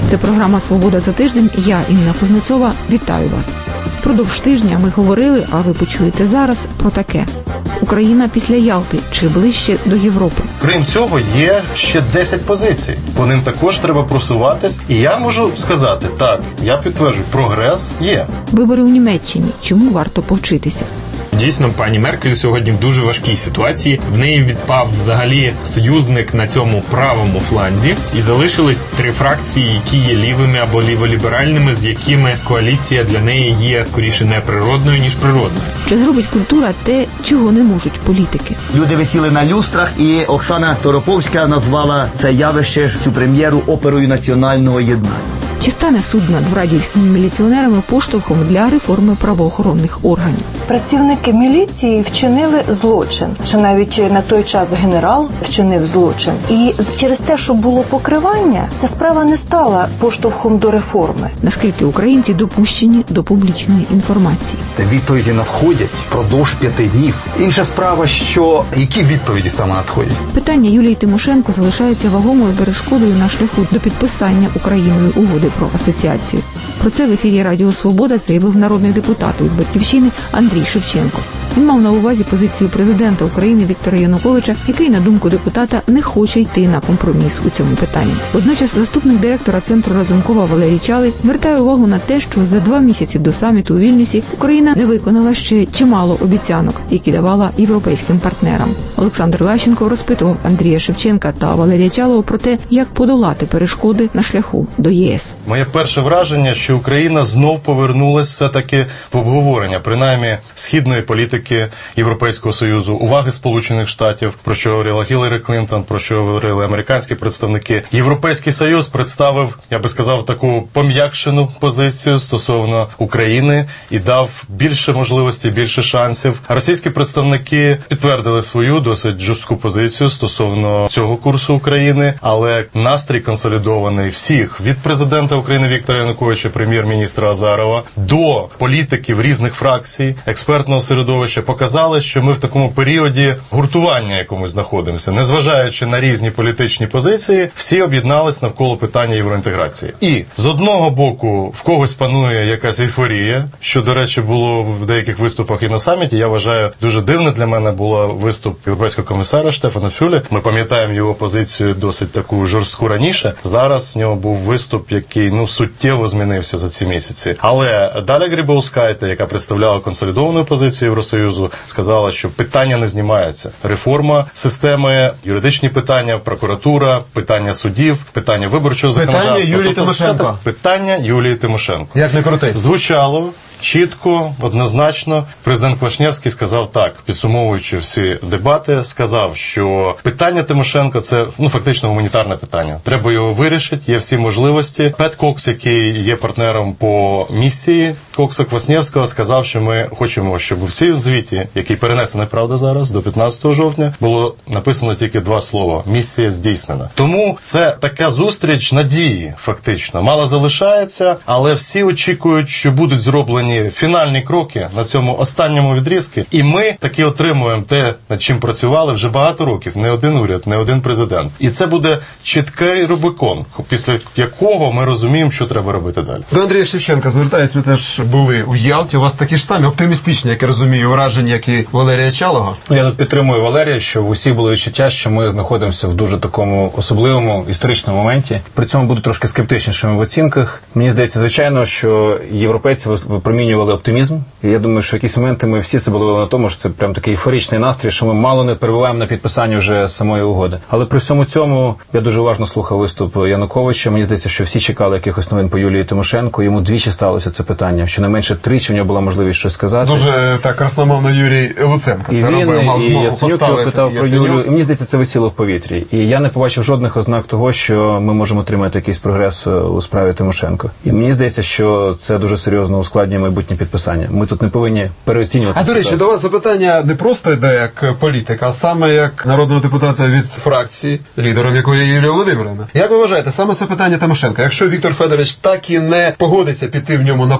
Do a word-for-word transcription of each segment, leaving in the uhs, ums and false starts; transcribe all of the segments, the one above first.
Це програма «Свобода за тиждень». Я, Інна Кузнецова, вітаю вас. Впродовж тижня ми говорили, а ви почуєте зараз, про таке. Україна після Ялти чи ближче до Європи? Крім цього, є ще десять позицій. По ним також треба просуватись. І я можу сказати, так, я підтверджую, прогрес є. Вибори у Німеччині. Чому варто повчитися? Дійсно, пані Меркель сьогодні в дуже важкій ситуації. В неї відпав взагалі союзник на цьому правому фланзі. І залишились три фракції, які є лівими або ліволіберальними, з якими коаліція для неї є скоріше не природною, ніж природною. Чи зробить культура те, чого не можуть політики? Люди висіли на люстрах, і Оксана Тороповська назвала це явище, цю прем'єру, оперою національного єднання. Чи стане суд над радівськими міліціонерами поштовхом для реформи правоохоронних органів? Працівники міліції вчинили злочин, чи навіть на той час генерал вчинив злочин. І через те, що було покривання, ця справа не стала поштовхом до реформи. Наскільки українці допущені до публічної інформації? Відповіді надходять впродовж п'яти днів. Інша справа, що які відповіді саме надходять? Питання Юлії Тимошенко залишається вагомою перешкодою на шляху до підписання Україною угоди про асоціацію. Про це в ефірі Радіо Свобода заявив народний депутат від «Батьківщини» Андрій Шевченко. Він мав на увазі позицію президента України Віктора Януковича, який, на думку депутата, не хоче йти на компроміс у цьому питанні. Водночас заступник директора Центру Разумкова Валерій Чалий звертає увагу на те, що за два місяці до саміту у Вільнюсі Україна не виконала ще чимало обіцянок, які давала європейським партнерам. Олександр Лащенко розпитував Андрія Шевченка та Валерія Чалого про те, як подолати перешкоди на шляху до ЄС. Моє перше враження, що Україна знов повернулася все-таки в обговорення, принаймні, східної політики Європейського Союзу, уваги Сполучених Штатів, про що говорила Гілларі Клінтон, про що говорили американські представники. Європейський Союз представив, я би сказав, таку пом'якшену позицію стосовно України і дав більше можливостей, більше шансів. Російські представники підтвердили свою досить жорстку позицію стосовно цього курсу України, але настрій консолідований всіх, від президента України Віктора Януковича, прем'єр-міністра Азарова, до політиків різних фракцій, експертного середовища, показали, що ми в такому періоді гуртування якомусь знаходимося. Незважаючи на різні політичні позиції, всі об'єднались навколо питання євроінтеграції. І з одного боку в когось панує якась ейфорія, що, до речі, було в деяких виступах і на саміті. Я вважаю, дуже дивно для мене було виступ європейського комісара Штефана Фюле. Ми пам'ятаємо його позицію досить таку жорстку раніше. Зараз в нього був виступ, який, ну, суттєво змінився за ці місяці. Але Даля Грибаускайте, яка представляла консолідовану позицію Євросоюзу, сказала, що питання не знімаються. Реформа системи, юридичні питання, прокуратура, питання судів, питання виборчого законодавства. Питання Юлії тобто, Тимошенко. Питання Юлії Тимошенко. Як не крути? Звучало чітко, однозначно. Президент Квашнєвський сказав так, підсумовуючи всі дебати, сказав, що питання Тимошенко – це, ну, фактично гуманітарне питання. Треба його вирішити, є всі можливості. Пет Кокс, який є партнером по місії Кокса Квашнєвського, сказав, що ми хочемо, щоб у всій звіті, який перенесений, правда, зараз, до п'ятнадцятого жовтня, було написано тільки два слова – місія здійснена. Тому це така зустріч надії, фактично. Мало залишається, але всі очікують, що будуть зроблені фінальні кроки на цьому останньому відрізку, і ми таки отримуємо те, над чим працювали вже багато років, не один уряд, не один президент. І це буде чіткий Рубікон, після якого ми розуміємо, що треба робити далі. До Андрія Шевченка звертаюсь, ми теж були у Ялті, у вас такі ж самі оптимістичні, як я розумію, враження, як і Валерія Чалого. Я тут підтримую Валерія, що в усіх було відчуття, що ми знаходимося в дуже такому особливому історичному моменті. При цьому буду трошки скептичнішими в оцінках. Мені здається, звичайно, що європейці випромінювали оптимізм. І я думаю, що в якісь моменти ми всі це були на тому, що це прям такий ейфоричний настрій, що ми мало не перебуваємо на підписанні вже самої угоди. Але при всьому цьому я дуже уважно слухав виступ Януковича. Мені здається, що всі чекали якихось новин по Юлії Тимошенко. Йому двічі сталося це питання, що найменше тричі в нього була можливість щось сказати. Дуже так красномовно Юрій Луценко це робив, мав змогу поставити. Питав про Юлію, і мені здається, це висіло в повітрі. І я не побачив жодних ознак того, що ми можемо отримати якийсь прогрес у справі Тимошенко. І мені здається, що це дуже серйозно ускладнює майбутнє підписання. Ми тут не повинні переоцінювати. А, до речі, до вас запитання не просто йде як політика, а саме як народного депутата від фракції, лідером якої є Юлія Володимирівна. Як ви вважаєте, саме це питання Тимошенка, якщо Віктор Федорович так і не погодиться піти в ньому на поступки,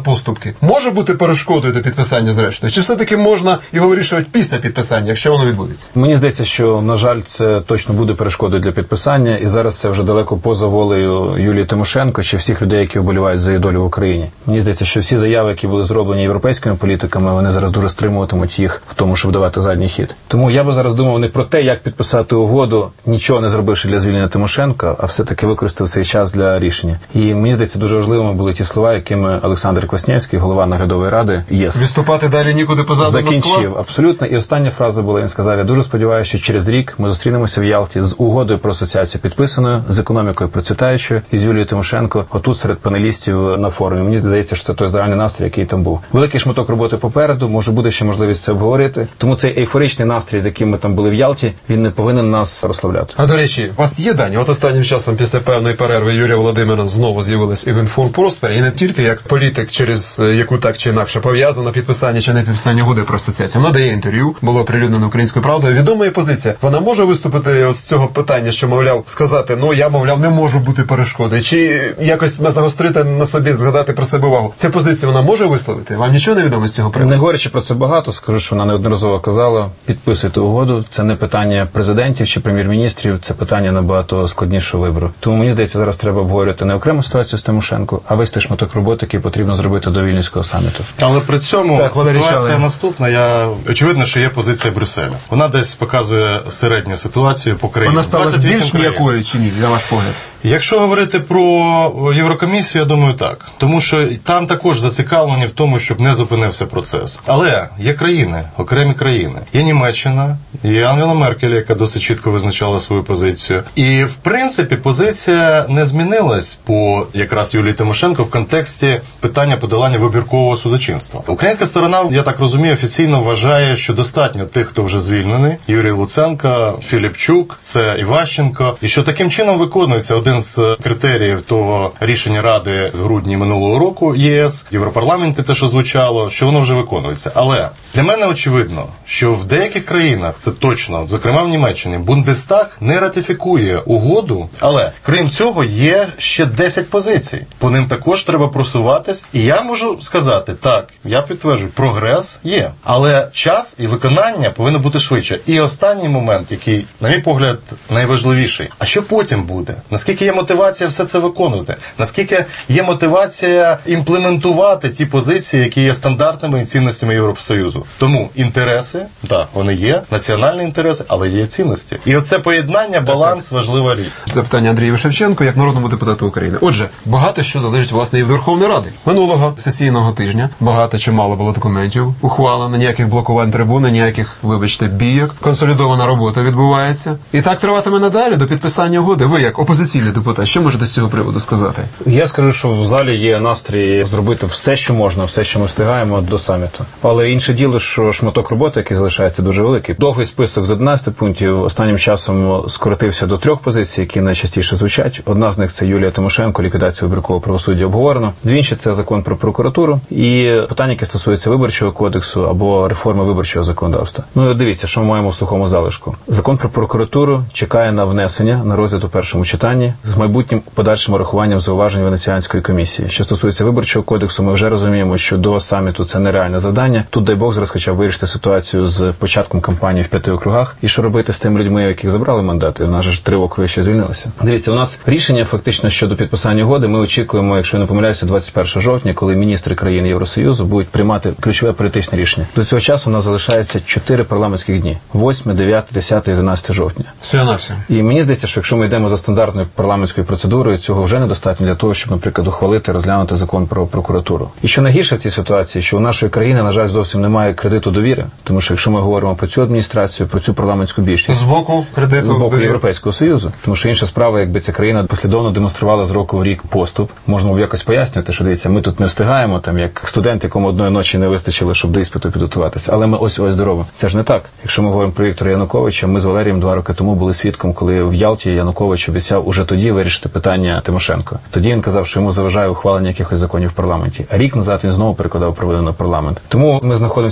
Тимошенки може бути перешкодою до підписання зрештою? Чи все-таки можна його вирішувати після підписання, якщо воно відбудеться? Мені здається, що, на жаль, це точно буде перешкодою для підписання, і зараз це вже далеко поза волею Юлії Тимошенко чи всіх людей, які вболівають за її долю в Україні. Мені здається, що всі заяви, які були зроблені європейськими політиками, вони зараз дуже стримуватимуть їх в тому, щоб давати задній хід. Тому я би зараз думав не про те, як підписати угоду, нічого не зробивши для звільнення Тимошенка, а все-таки використав цей час для рішення. І мені здається, дуже важливими були ті слова, якими Олександр Кваснєвський, голова наглядової ради ЄС, виступати далі нікуди позаду закінчив. Москва? Абсолютно. І остання фраза була, він сказав: я дуже сподіваюся, що через рік ми зустрінемося в Ялті з угодою про асоціацію підписаною, з економікою процвітаючою і з Юлією Тимошенко отут серед панелістів на форумі. Мені здається, що це той загальний настрій, який там був. Великий шматок роботи попереду, може буде ще можливість це обговорити. Тому цей ейфоричний настрій, з яким ми там були в Ялті, він не повинен нас розслабляти. А до речі, у вас є дані? От останнім часом після певної перерви Юлія Володимирівна знову з'явилась і в інформпросторі, і не тільки як політик, через яку так чи інакше пов'язано підписання чи не підписання угоди про асоціацію. Вона дає інтерв'ю, було оприлюднено Українською правдою. Відома є позиція. Вона може виступити от з цього питання, що, мовляв, сказати, ну я, мовляв, не можу бути перешкодою, чи якось не загострити на собі, згадати про себе увагу. Цю позицію вона може висловити? Вам нічого не відомо з цього приводу? Не говорячи про це багато, скажу, що вона неодноразово казала: підписуйте угоду. Це не питання президентів чи прем'єр-міністрів, це питання набагато складнішого вибору. Тому мені здається, зараз треба обговорювати не окрему ситуацію з Тимошенко, а весь той шматок роботи, який потрібно зробити до Вільнюського саміту. Але при цьому так, ситуація рішали. наступна. Я очевидно, що є позиція Брюсселя. Вона десь показує середню ситуацію по країні. Вона стала більш м'якою чи ні, на ваш погляд? Якщо говорити про Єврокомісію, я думаю, так. Тому що там також зацікавлені в тому, щоб не зупинився процес. Але є країни, окремі країни. Є Німеччина, є Ангела Меркель, яка досить чітко визначала свою позицію. І, в принципі, позиція не змінилась по якраз Юлії Тимошенко в контексті питання подолання вибіркового судочинства. Українська сторона, я так розумію, офіційно вважає, що достатньо тих, хто вже звільнений. Юрій Луценко, Філіпчук, це Іващенко. І що таким чином виконується один з критеріїв того рішення Ради в грудні минулого року ЄС, Європарламенті те, що звучало, що воно вже виконується. Але для мене очевидно, що в деяких країнах, це точно, зокрема в Німеччині, Бундестаг не ратифікує угоду, але крім цього є ще десять позицій. По ним також треба просуватись. І я можу сказати, так, я підтверджую, прогрес є. Але час і виконання повинно бути швидше. І останній момент, який, на мій погляд, найважливіший. А що потім буде? Наскільки є мотивація все це виконувати? Наскільки є мотивація імплементувати ті позиції, які є стандартними і цінностями Євросоюзу? Тому інтереси, так, вони є, національні інтереси, але є цінності. І оце поєднання, баланс, важлива річ. Запитання Андрію Шевченку, як народному депутату України. Отже, багато що залежить, власне, і від Верховної Ради. Минулого сесійного тижня багато чи мало було документів ухвалено, ніяких блокувань трибуни, ніяких, вибачте, бійок. Консолідована робота відбувається. І так триватиме надалі до підписання угоди. Ви, як опозиційний депутат, що можете з цього приводу сказати? Я скажу, що в залі є настрій зробити все, що можна, все, що ми встигаємо до саміту. Але інше діло, що шматок роботи, який залишається, дуже великий. Довгий список з одинадцяти пунктів останнім часом скоротився до трьох позицій, які найчастіше звучать. Одна з них – це Юлія Тимошенко, ліквідація вибіркового правосуддя обговорено. Дві інші – це закон про прокуратуру і питання, яке стосується виборчого кодексу або реформи виборчого законодавства. Ну і дивіться, що ми маємо в сухому залишку. Закон про прокуратуру чекає на внесення на розгляд у першому читанні з майбутнім подальшим урахуванням зауважень Венеціанської комісії. Що стосується виборчого кодексу, ми вже розуміємо, що до саміту це нереальне завдання. Тут, дай Бог, зараз хоча б вирішити ситуацію з початком кампанії в п'яти округах. І що робити з тими людьми, яких забрали мандати? У нас ж три округи ще звільнилися. Дивіться, у нас рішення фактично щодо підписання угоди ми очікуємо, якщо я не помиляюся, двадцять першого жовтня, коли міністри країн Євросоюзу будуть приймати ключове політичне рішення. До цього часу у нас залишається чотири парламентських дні: восьме, дев'яте, десяте і одинадцяте жовтня. Все на все. І мені здається, що якщо ми йдемо за стандартною парламентською процедурою, цього вже недостатньо для того, щоб, наприклад, ухвалити, розглянути закон про прокуратуру. І що найгірше в цій ситуації, що у нашої країни, на жаль, зовсім немає кредиту довіри, тому що якщо ми говоримо про цю адміністрацію, про цю парламентську більшість з боку кредиту з боку довіри. Європейського Союзу, тому що інша справа, якби ця країна послідовно демонструвала з року в рік поступ, можна б якось пояснювати, що дивіться, ми тут не встигаємо, там як студент, якому одної ночі не вистачило, щоб до іспиту підготуватися, але ми ось ось здорові. Це ж не так. Якщо ми говоримо про Віктора Януковича, ми з Валерієм два роки тому були свідком, коли в Ялті Янукович обіцяв уже тоді вирішити питання Тимошенко. Тоді він казав, що йому заважає ухвалення якихось законів в парламенті. А рік назад він знову перекладав провину на парламент. Тому ми знаходимося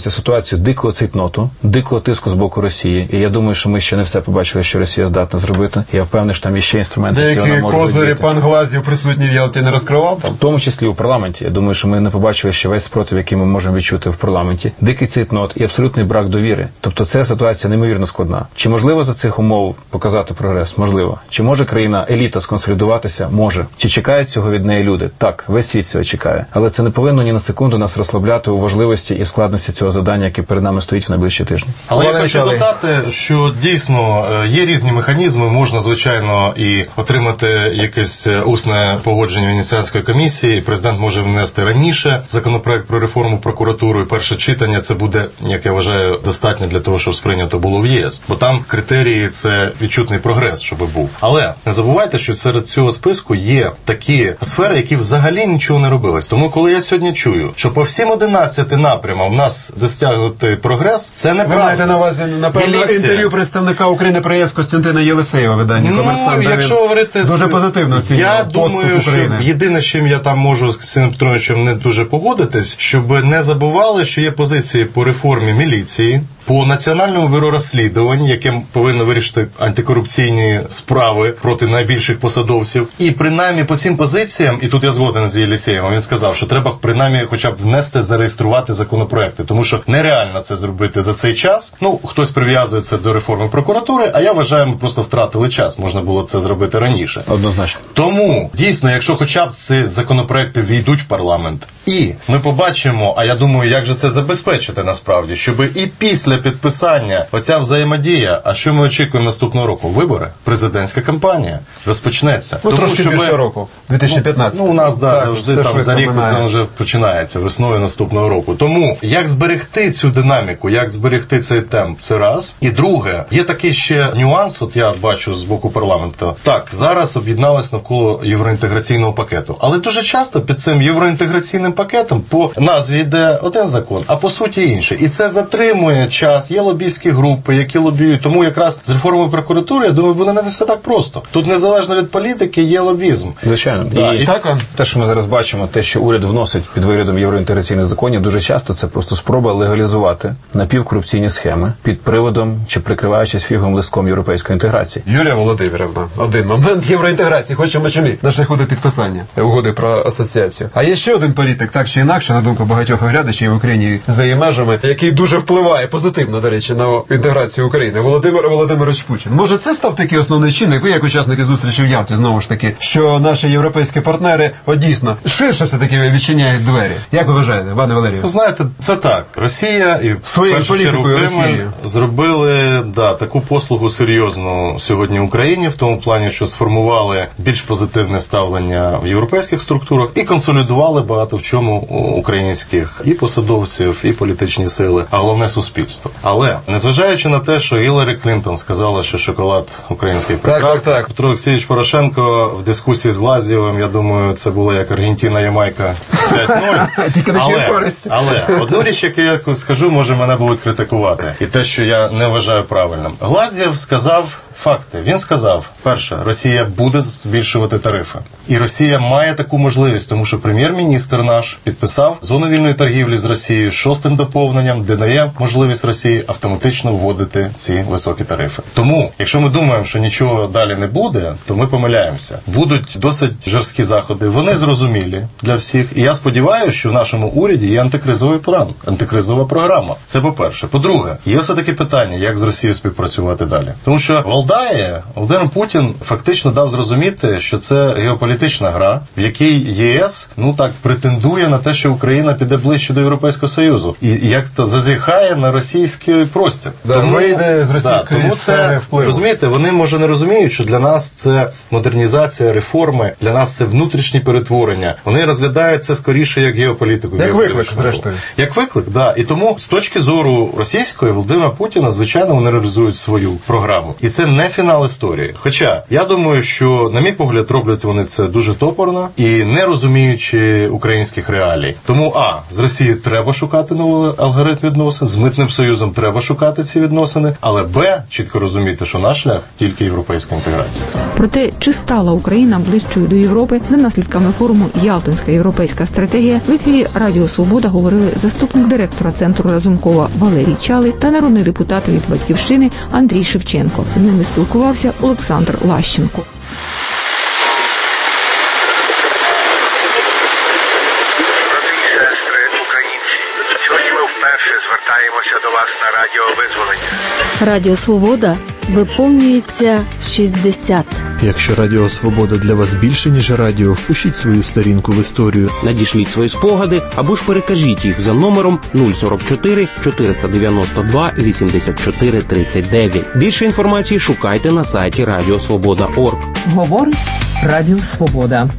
опинилися в ситуації дикого цейтноту, дикого тиску з боку Росії. І я думаю, що ми ще не все побачили, що Росія здатна зробити. Я впевнений, що там є ще інструменти, які вона може Деякі козирі задіяти. пан Глазів присутній в Ялті не розкривав? В тому числі у парламенті. Я думаю, що ми не побачили ще весь спротив, який ми можемо відчути в парламенті. Дикий цейтнот і абсолютний брак довіри. Тобто це ситуація неймовірно складна. Чи можливо за цих умов показати прогрес? Можливо. Чи може країна еліта сконсолідуватися? Може. Чи чекають цього від неї люди? Так, весь світ цього чекає. Але це не повинно ні на секунду нас розслабляти у важливості і складності цього завдання, яке перед нами стоїть в найближчі тижні. Але я хочу Валерій. додати, що дійсно е, є різні механізми. Можна, звичайно, і отримати якесь е, усне погодження Венеціанської комісії. Президент може внести раніше законопроект про реформу прокуратури. Перше читання це буде, як я вважаю, достатньо для того, щоб сприйнято було в ЄС. Бо там критерії – це відчутний прогрес, щоб був. Але не забувайте, що серед цього списку є такі сфери, які взагалі нічого не робились. Тому, коли я сьогодні чую, що по всім одинадцяти напрямам в нас досягнути прогрес, це неправда. Ви маєте на увазі, напевно, Міліція. інтерв'ю представника України при ЄС Костянтина Єлисеєва, видання Ну, «Комерсант», де якщо він говорити з- дуже позитивно я оцінював поступ думаю, що України. єдине, з чим я там можу з Костянтином Петровичем не дуже погодитись, щоб не забували, що є позиції по реформі міліції, по Національному бюро розслідувань, яке повинно вирішити антикорупційні справи проти найбільших посадовців. І принаймні по цим позиціям, і тут я згоден з Єлисеєвим, він сказав, що треба принаймні хоча б внести, зареєструвати законопроекти, тому що нереально це зробити за цей час. Ну, хтось прив'язується до реформи прокуратури, а я вважаю, ми просто втратили час. Можна було це зробити раніше. Однозначно. Тому, дійсно, якщо хоча б ці законопроекти війдуть в парламент, і ми побачимо, а я думаю, як же це забезпечити насправді, щоб і після підписання оця взаємодія, а що ми очікуємо наступного року? Вибори, президентська кампанія розпочнеться. Ну, трошки щоб- більше року, дві тисячі п'ятнадцятий. Ну, у нас, да, Так, завжди все там швидко за рік минає. це вже починається весною наступного року. Тому, як зберегти цю динаміку, як зберегти цей темп, це раз. І друге, є такий ще нюанс, от я бачу з боку парламенту. Так, зараз об'єдналися навколо євроінтеграційного пакету. Але дуже часто під цим євроінтеграційним пакетом по назві йде один закон, а по суті інший. І це затримує час. Є лобійські групи, які лобіюють. Тому якраз з реформою прокуратури, я думаю, буде не все так просто. Тут незалежно від політики є лобізм. Звичайно. Да, і і так, а? те, що ми зараз бачимо, те, що уряд вносить під виглядом євроінтеграційних законів, дуже часто це просто спроба легалізувати напівкорупційні схеми під приводом чи прикриваючись фіговим листком європейської інтеграції. Юлія Володимирівна, один момент євроінтеграції, хочемо чи ні, на шляху до підписання угоди про асоціацію. А є ще один політик, так чи інакше, на думку багатьох оглядачів в Україні за її межами, який дуже впливає позитивно, до речі, на інтеграцію України. Володимир Володимирович Путін. Може, це став такий основний чинник, ви як учасники зустрічі в Ялті, знову ж таки, що наші європейські партнери, от дійсно, ширше все-таки відчиняють двері. Як ви вважаєте, пане Валерію? Ви знаєте, це так. Росія і в Своєю першу чергу політикою Кремль Росії. зробили да, таку послугу серйозну сьогодні Україні, в тому плані, що сформували більш позитивне ставлення в європейських структурах і консолідували багато в чому українських і посадовців, і політичні сили, а головне суспільство. Але незважаючи на те, що Гіларі Клінтон сказала, що шоколад український прекрасний, так, так. Петро Олексійович Порошенко в дискусії з Глазєвим, я думаю, це було як Аргентина-Ямайка п'ять нуль. Тільки на чию Але, користь. але одну річ, яку я скажу, може мене будуть критикувати. І те, що я не вважаю правильним. Глазєв сказав факти. Він сказав, перше, Росія буде збільшувати тарифи. І Росія має таку можливість, тому що прем'єр-міністр наш підписав зону вільної торгівлі з Росією з шостим доповненням, де дає можливість Росії автоматично вводити ці високі тарифи. Тому, якщо ми думаємо, що нічого далі не буде, то ми помиляємося. Будуть досить жорсткі заходи. Вони зрозумілі для всіх. І я сподіваюся, що в нашому уряді є антикризовий план, антикризова програма. Це по-перше. По-друге, є все-таки питання, як з Росією співпрацювати далі. Тому що Валдає, Володимир Путін фактично дав зрозуміти, що це геополітична гра, в якій ЄС, ну так, претендує на те, що Україна піде ближче до Європейського Союзу. І як-то зазіхає на російський простір. Да, вийде з російської тому сфери це, впливу. розумієте, вони, може, не розуміють, що для нас це модернізація, реформи, для нас це внутрішні перетворення. Вони розглядають це скоріше як геополітику. Як геополітичну виклик, зрештою. Як виклик, да. І тому з точки зору російської Володимира Путіна, звичайно, вони реалізують свою програму. І це не фінал історії. Хоча, я думаю, що, на мій погляд, роблять вони це дуже топорно і не розуміючи українських реалій. Тому, а, з Росії треба шукати новий алгоритм відносин, з Митним Союзом треба шукати ці відносини, але, б, чітко розуміти, що наш шлях – тільки європейська інтеграція. Про те, чи стала Україна ближчою до Європи, за наслідками форуму «Ялтинська європейська стратегія», в ефірі Радіо Свобода говорили заступник директора Центру Разумкова Валерій Чалий та народний депутат від «Батьківщини» Андрій Шевченко. З ними спілкувався Олександр Лащенко. Звертаємося до вас на Радіо Визволення. Радіо Свобода виповнюється шістдесят. Якщо Радіо Свобода для вас більше, ніж радіо, впишіть свою сторінку в історію. Надішліть свої спогади або ж перекажіть їх за номером нуль сорок чотири чотириста дев'яносто два вісімдесят чотири тридцять дев'ять. Більше інформації шукайте на сайті радіо свобода крапка орг. Говорить Радіо Свобода.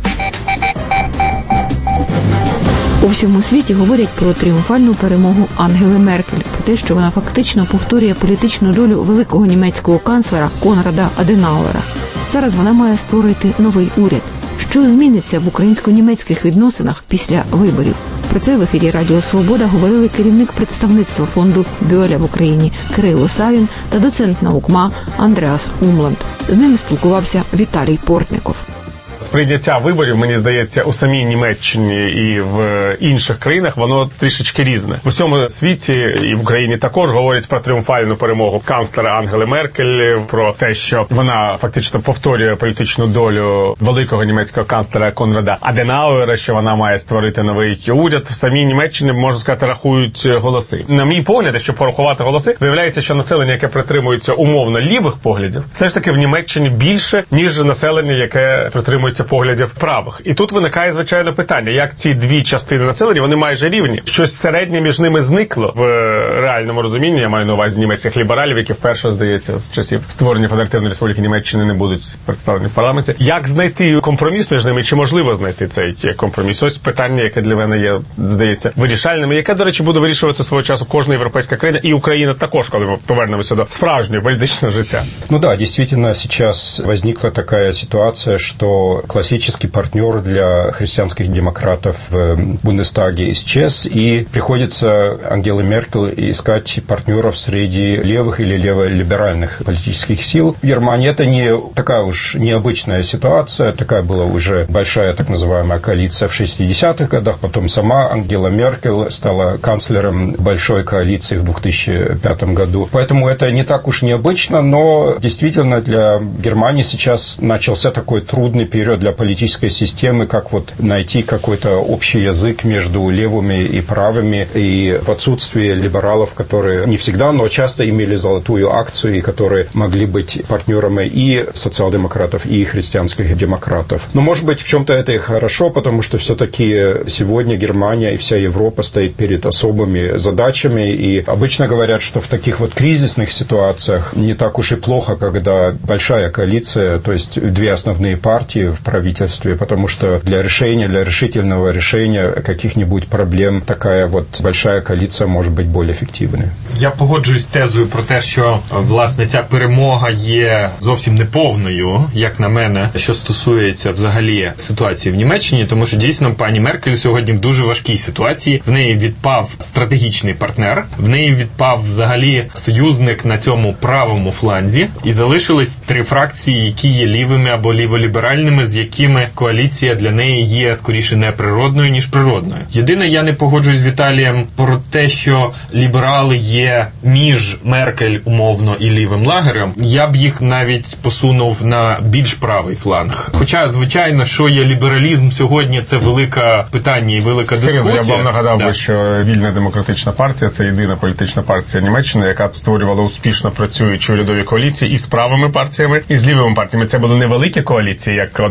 У всьому світі говорять про тріумфальну перемогу Ангели Меркель, про те, що вона фактично повторює політичну долю великого німецького канцлера Конрада Аденауера. Зараз вона має створити новий уряд. Що зміниться в українсько-німецьких відносинах після виборів? Про це в ефірі Радіо Свобода говорили керівник представництва фонду Бьоля в Україні Кирило Савін та доцент наук МА Андреас Умланд. З ними спілкувався Віталій Портников. Сприйняття виборів, мені здається, у самій Німеччині і в інших країнах, воно трішечки різне. В усьому світі і в Україні також говорять про тріумфальну перемогу канцлера Ангели Меркель, про те, що вона фактично повторює політичну долю великого німецького канцлера Конрада Аденауера, що вона має створити новий уряд. В самій Німеччині, можна сказати, рахують голоси. На мій погляд, якщо порахувати голоси, виявляється, що населення, яке притримується умовно лівих поглядів, все ж таки в Німеччині більше, ніж населення, яке притримується поглядів правих. І тут виникає, звичайно, питання, як ці дві частини населення, вони майже рівні. Щось середнє між ними зникло в реальному розумінні, я маю на увазі німецьких лібералів, які вперше, здається, з часів створення Федеративної Республіки Німеччини не будуть представлені в парламенті. Як знайти компроміс між ними, чи можливо знайти цей компроміс? Ось питання, яке для мене є, здається, вирішальним, і яке, до речі, буде вирішувати свого часу кожна європейська країна, і Україна також, коли ми повернемося до справжнього політичного життя. Ну да, действительно, сейчас возникла такая ситуация, что классический партнер для христианских демократов в Бундестаге исчез, и приходится Ангеле Меркель искать партнеров среди левых или леволиберальных политических сил. В Германии это не такая уж необычная ситуация, такая была уже большая так называемая коалиция в шестидесятых годах, потом сама Ангела Меркель стала канцлером большой коалиции в две тысячи пятом году. Поэтому это не так уж необычно, но действительно для Германии сейчас начался такой трудный период для политической системы, как вот найти какой-то общий язык между левыми и правыми, и в отсутствии либералов, которые не всегда, но часто имели золотую акцию, и которые могли быть партнерами и социал-демократов, и христианских демократов. Но, может быть, в чем-то это и хорошо, потому что все-таки сегодня Германия и вся Европа стоит перед особыми задачами, и обычно говорят, что в таких вот кризисных ситуациях не так уж и плохо, когда большая коалиция, то есть две основные партии в правительстве, потому что для решения, для решительного решения каких-нибудь проблем такая вот большая коалиция может быть более эффективной. Я погоджуюсь з тезою про те, що, власне, ця перемога є зовсім неповною, як на мене, що стосується взагалі ситуації в Німеччині, тому що дійсно пані Меркель сьогодні в дуже важкій ситуації. В неї відпав стратегічний партнер, в неї відпав взагалі союзник на цьому правому фланзі, і залишились три фракції, які є лівими або ліволіберальними, з якими коаліція для неї є скоріше не природною, ніж природною. Єдине, я не погоджуюсь з Віталієм про те, що ліберали є між Меркель, умовно, і лівим лагерем. Я б їх навіть посунув на більш правий фланг. Хоча, звичайно, що є лібералізм сьогодні, це велике питання і велика дискусія. Я б вам нагадав, да. що Вільна демократична партія – це єдина політична партія Німеччини, яка створювала успішно працюючі урядові коаліції і з правими партіями, і з лівими партіями. Це були невеликі коаліції, як от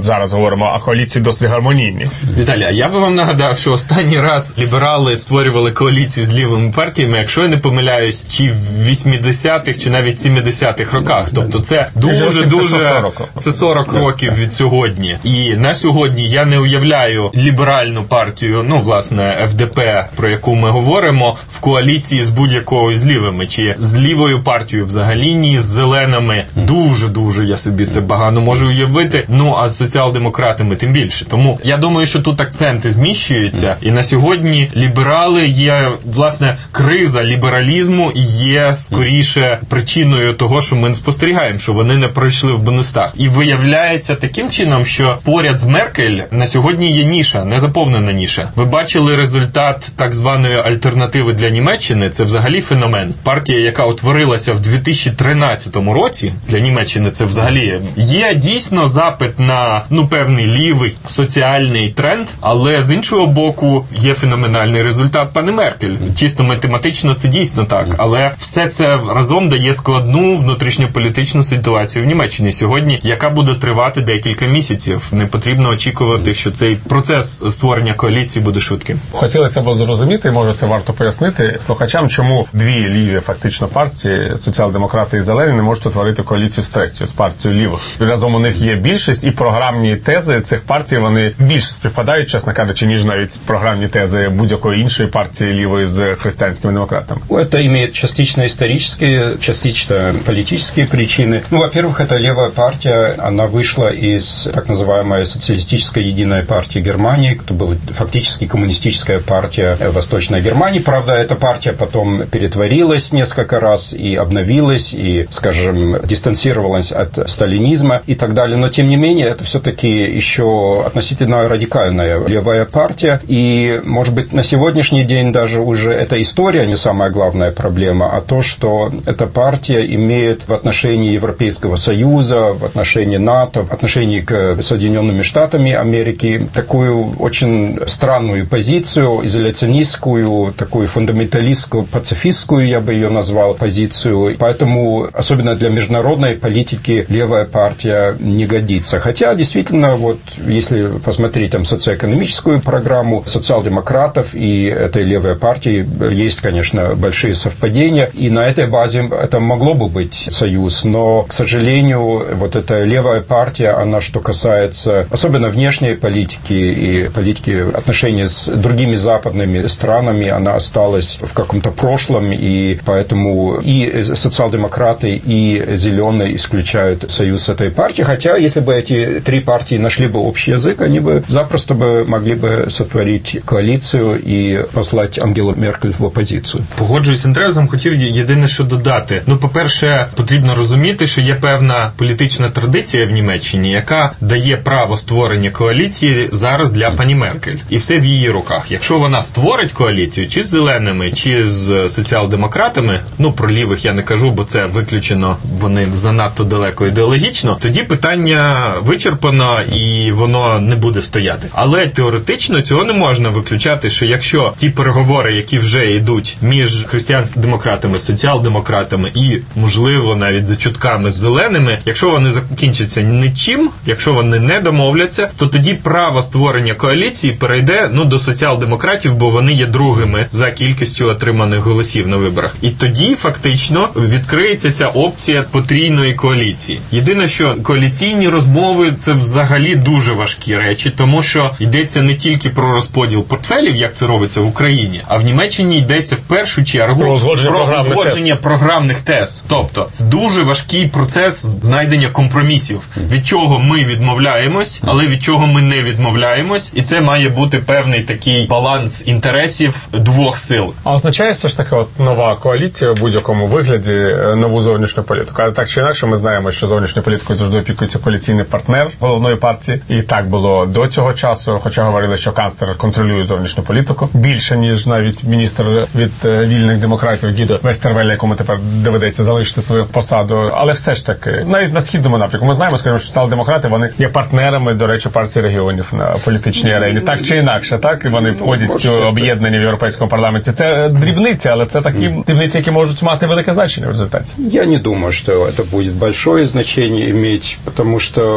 зараз говоримо, а коаліції досить гармонійні. Віталій, а я би вам нагадав, що останній раз ліберали створювали коаліцію з лівими партіями, якщо я не помиляюсь, чи в вісімдесятих, чи навіть сімдесятих роках. Тобто це дуже-дуже... Це сорок років від сьогодні. І на сьогодні я не уявляю ліберальну партію, ну, власне, еф де пе, про яку ми говоримо, в коаліції з будь-якою з лівими, чи з лівою партією взагалі ні, з зеленими. Дуже-дуже я собі це багато можу уявити. Ну, а з соціал-демократами тим більше. Тому я думаю, що тут акценти зміщуються. І на сьогодні ліберали є, власне, криза лібералізму і є, скоріше, причиною того, що ми спостерігаємо, що вони не пройшли в Бундестаг. І виявляється таким чином, що поряд з Меркель на сьогодні є ніша, незаповнена ніша. Ви бачили результат так званої альтернативи для Німеччини? Це взагалі феномен. Партія, яка утворилася в дві тисячі тринадцятому році, для Німеччини це взагалі є дійсно запит на, ну, певний лівий соціальний тренд, але з іншого боку є феноменальний результат пани Меркель. Чисто математично це дійсно так, але все це разом дає складну внутрішньополітичну ситуацію в Німеччині сьогодні, яка буде тривати декілька місяців. Не потрібно очікувати, що цей процес створення коаліції буде швидким. Хотілося б зрозуміти, може це варто пояснити слухачам, чому дві ліві фактично партії, соціал-демократи і зелені, не можуть утворити коаліцію з третьою, з партією лівих. Разом у них є більшість, і програмні тези цих партій, вони більш співпадають, чесно кажучи, ніж навіть програмні тези будь-якої іншої партії лівої з христианськими демократами. Это имеет частично исторические, частично политические причины. Ну, во-первых, эта левая партия, она вышла из так называемой социалистической единой партии Германии, это была фактически коммунистическая партия Восточной Германии. Правда, эта партия потом перетворилась несколько раз и обновилась, и, скажем, дистанцировалась от сталинизма и так далее. Но, тем не менее, это все-таки еще относительно радикальная левая партия. И, может быть, на сегодняшний день даже уже эта история не самая главная проблема, а то, что эта партия имеет в отношении Европейского Союза, в отношении НАТО, в отношении к Соединенными Штатами Америки такую очень странную позицию, изоляционистскую, такую фундаменталистскую, пацифистскую, я бы ее назвал, позицию. Поэтому, особенно для международной политики, левая партия не годится. Хотя, действительно, вот, если посмотреть там социоэкономическую программу социал-демократов и этой левой партии, есть, конечно, большие совпадения. И на этой базе это могло бы быть союз. Но, к сожалению, вот эта левая партия, она, что касается особенно внешней политики и политики отношений с другими западными странами, она осталась в каком-то прошлом. И поэтому и социал-демократы, и зеленые исключают союз с этой партией. Хотя, если бы эти три партии нашли бы общий язык, они бы запросто бы могли бы сотворить коаліцію і послати Ангелу Меркель в опозицію. Погоджуюсь з Андреасом, хотів єдине, що додати. Ну, по-перше, потрібно розуміти, що є певна політична традиція в Німеччині, яка дає право створення коаліції зараз для пані Меркель. І все в її руках. Якщо вона створить коаліцію чи з зеленими, чи з соціал-демократами, ну, про лівих я не кажу, бо це виключено, вони занадто далеко ідеологічно, тоді питання вичерпано і воно не буде стояти. Але теоретично цього не можна виключати, що якщо ті переговори, які вже йдуть між християнськими демократами, соціал-демократами і, можливо, навіть за чутками з зеленими, якщо вони закінчаться нічим, якщо вони не домовляться, то тоді право створення коаліції перейде, ну, до соціал-демократів, бо вони є другими за кількістю отриманих голосів на виборах. І тоді, фактично, відкриється ця опція потрійної коаліції. Єдине, що коаліційні розмови – це взагалі дуже важкі речі, тому що йдеться не тільки про розподіл портфелів, як це робиться в Україні, а в Німеччині йдеться в першу чергу про узгодження, про програмних, узгодження тез. програмних тез. Тобто, це дуже важкий процес знайдення компромісів, від чого ми відмовляємось, але від чого ми не відмовляємось, і це має бути певний такий баланс інтересів двох сил. А означає все ж таки от нова коаліція в будь-якому вигляді нову зовнішню політику? Але так чи інакше ми знаємо, що зовнішньою політикою завжди опікується коаліційний партнер головної партії. І так було до цього часу, хоча говорили, що канцлер контролює зовнішню політику. Більше, ніж навіть міністр від вільних демократів Гідо Вестервелля, якому тепер доведеться залишити свою посаду. Але все ж таки, навіть на східному напрямку, ми знаємо, скажімо, що соціал-демократи, вони є партнерами, до речі, партії регіонів на політичній арені. Так чи інакше, так? І вони входять в цю об'єднання в Європейському парламенті. Це дрібниці, але це такі дрібниці, які можуть мати велике значення в результаті. Я не думаю, что это будет большое значение иметь, потому что, ну, скажем,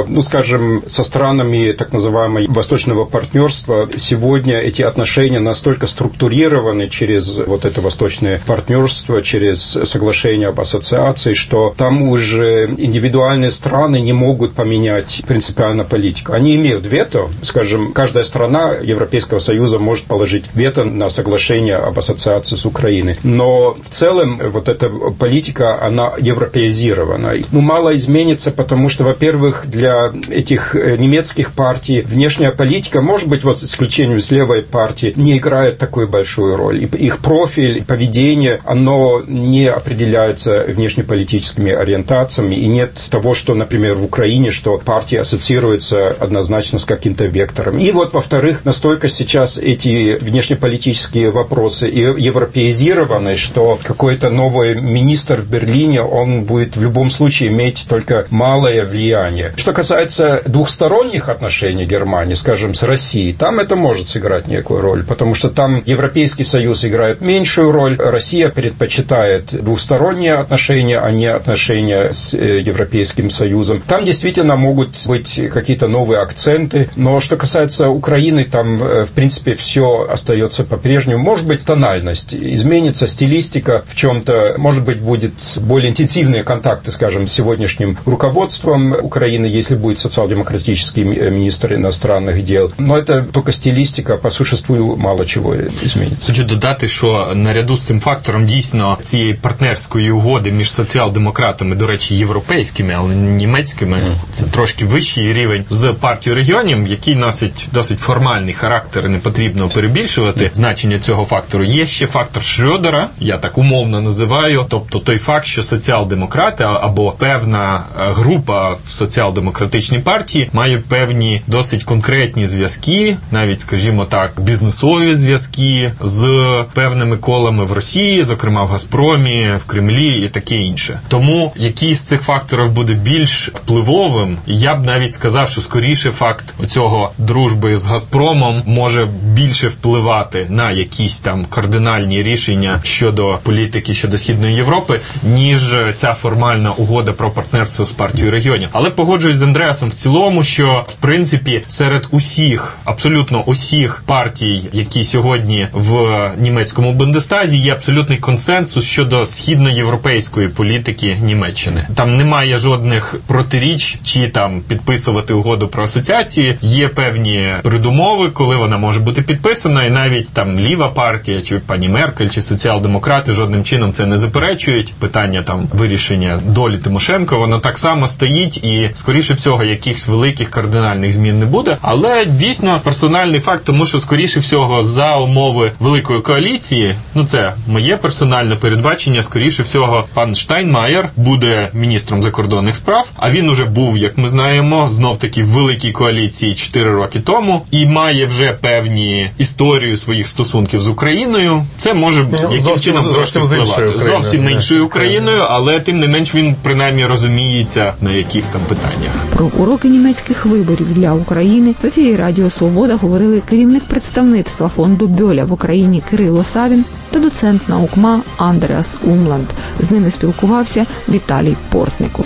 скажем, со странами так называемого восточного партнерства сегодня эти отношения настолько структурированы через вот это восточное партнерство, через соглашение об ассоциации, что там уже индивидуальные страны не могут поменять принципиально политику. Они имеют вето, скажем, каждая страна Европейского Союза может положить вето на соглашение об ассоциации с Украиной. Но в целом вот эта политика, она европеизирована. Ну, мало изменится, потому что, во-первых, для этих немецких партий внешняя политика, может быть, вот с исключением с левой партии, не играет такую большую роль. И их профиль, поведение, оно не определяется внешнеполитическими ориентациями, и нет того, что, например, в Украине, что партии ассоциируются однозначно с каким-то вектором. И вот, во-вторых, настолько сейчас эти внешнеполитические вопросы европеизированы, что какой-то новый министр в Берлине, он будет в любом случае иметь только малое влияние. Что касается двухсторонних отношений Германии, скажем, с Россией, там это может сыграть некую роль, потому что там Европейский Союз играет меньшую роль, Россия предпочитает двухсторонние отношения, а не отношения с Европейским Союзом. Там действительно могут быть какие-то новые акценты, но что касается Украины, там, в принципе, все остается по-прежнему. Может быть, тональность изменится, стилистика в чем-то, может быть, будет более интенсивные контакты, скажем, с сегодняшним руководством Украины, если будет социал-демократический министр иностранных дел. Но это только стилістика, по существу мало чого зміниться. Хочу додати, що наряду з цим фактором дійсно цієї партнерської угоди між соціал-демократами, до речі, європейськими, але не німецькими, це трошки вищий рівень з партією регіонів, який носить досить формальний характер, не потрібно перебільшувати значення цього фактору. Є ще фактор Шрёдера, я так умовно називаю, тобто той факт, що соціал-демократи або певна група в соціал-демократичній партії має певні досить конкретні зв'язки, навіть, скажімо так, бізнесові зв'язки з певними колами в Росії, зокрема в Газпромі, в Кремлі і таке інше. Тому який з цих факторів буде більш впливовим, я б навіть сказав, що скоріше факт оцього дружби з Газпромом може більше впливати на якісь там кардинальні рішення щодо політики, щодо Східної Європи, ніж ця формальна угода про партнерство з партією регіонів. Але погоджуюсь з Андреасом в цілому, що, в принципі, серед усіх, абсолютно усіх партій, які сьогодні в німецькому Бундестазі, є абсолютний консенсус щодо східноєвропейської політики Німеччини. Там немає жодних протиріч, чи там підписувати угоду про асоціації. Є певні передумови, коли вона може бути підписана, і навіть там ліва партія, чи пані Меркель, чи соціал-демократи жодним чином це не заперечують. Питання там вирішення долі Тимошенко, воно так само стоїть, і, скоріше всього, якихось великих кардинальних змін не буде. Але, дійсно, персональний факт, тому що, скоріше всього, за умови великої коаліції, ну це моє персональне передбачення, скоріше всього, пан Штайнмаєр буде міністром закордонних справ, а він уже був, як ми знаємо, знов-таки в великій коаліції чотири роки тому, і має вже певні історію своїх стосунків з Україною. Це може ну, яким чином трошки впливати. Зовсім не іншою Україною, але тим не менш він принаймні розуміється на якихось там питаннях. Про уроки німецьких виборів для України в ефірі Радіо Свобода говорили керівник представництва фонду Бьоля в Україні Кирило Савін та доцент наук МА Андреас Умланд. З ними спілкувався Віталій Портников.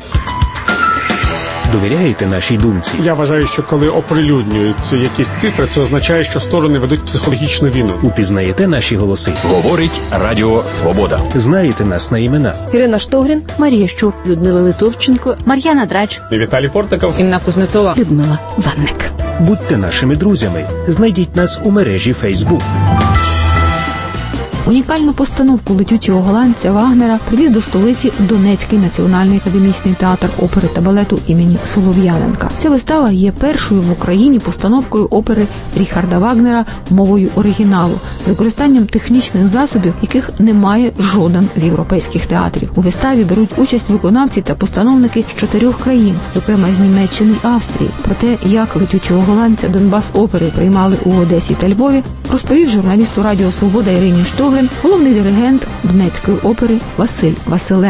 Довіряєте нашій думці? Я вважаю, що коли оприлюднюються якісь цифри, це означає, що сторони ведуть психологічну війну. Упізнаєте наші голоси? Говорить Радіо Свобода. Знаєте нас на імена? Ірина Штогрін, Марія Щур, Людмила Литовченко, Мар'яна Драч, Віталій Портников, Інна Кузнецова, Людмила Ванник. Будьте нашими друзями. Знайдіть нас у мережі Facebook. Унікальну постановку летючого голландця Вагнера привіз до столиці Донецький національний академічний театр опери та балету імені Солов'яненка. Ця вистава є першою в Україні постановкою опери Ріхарда Вагнера мовою оригіналу, з використанням технічних засобів, яких немає жоден з європейських театрів. У виставі беруть участь виконавці та постановники з чотирьох країн, зокрема з Німеччини й Австрії. Про те, як летючого голландця Донбас опери приймали у Одесі та Львові, розповів журналісту Радіо Свобода Ірині Штогрін головний диригент Донецької опери Василь Василенко.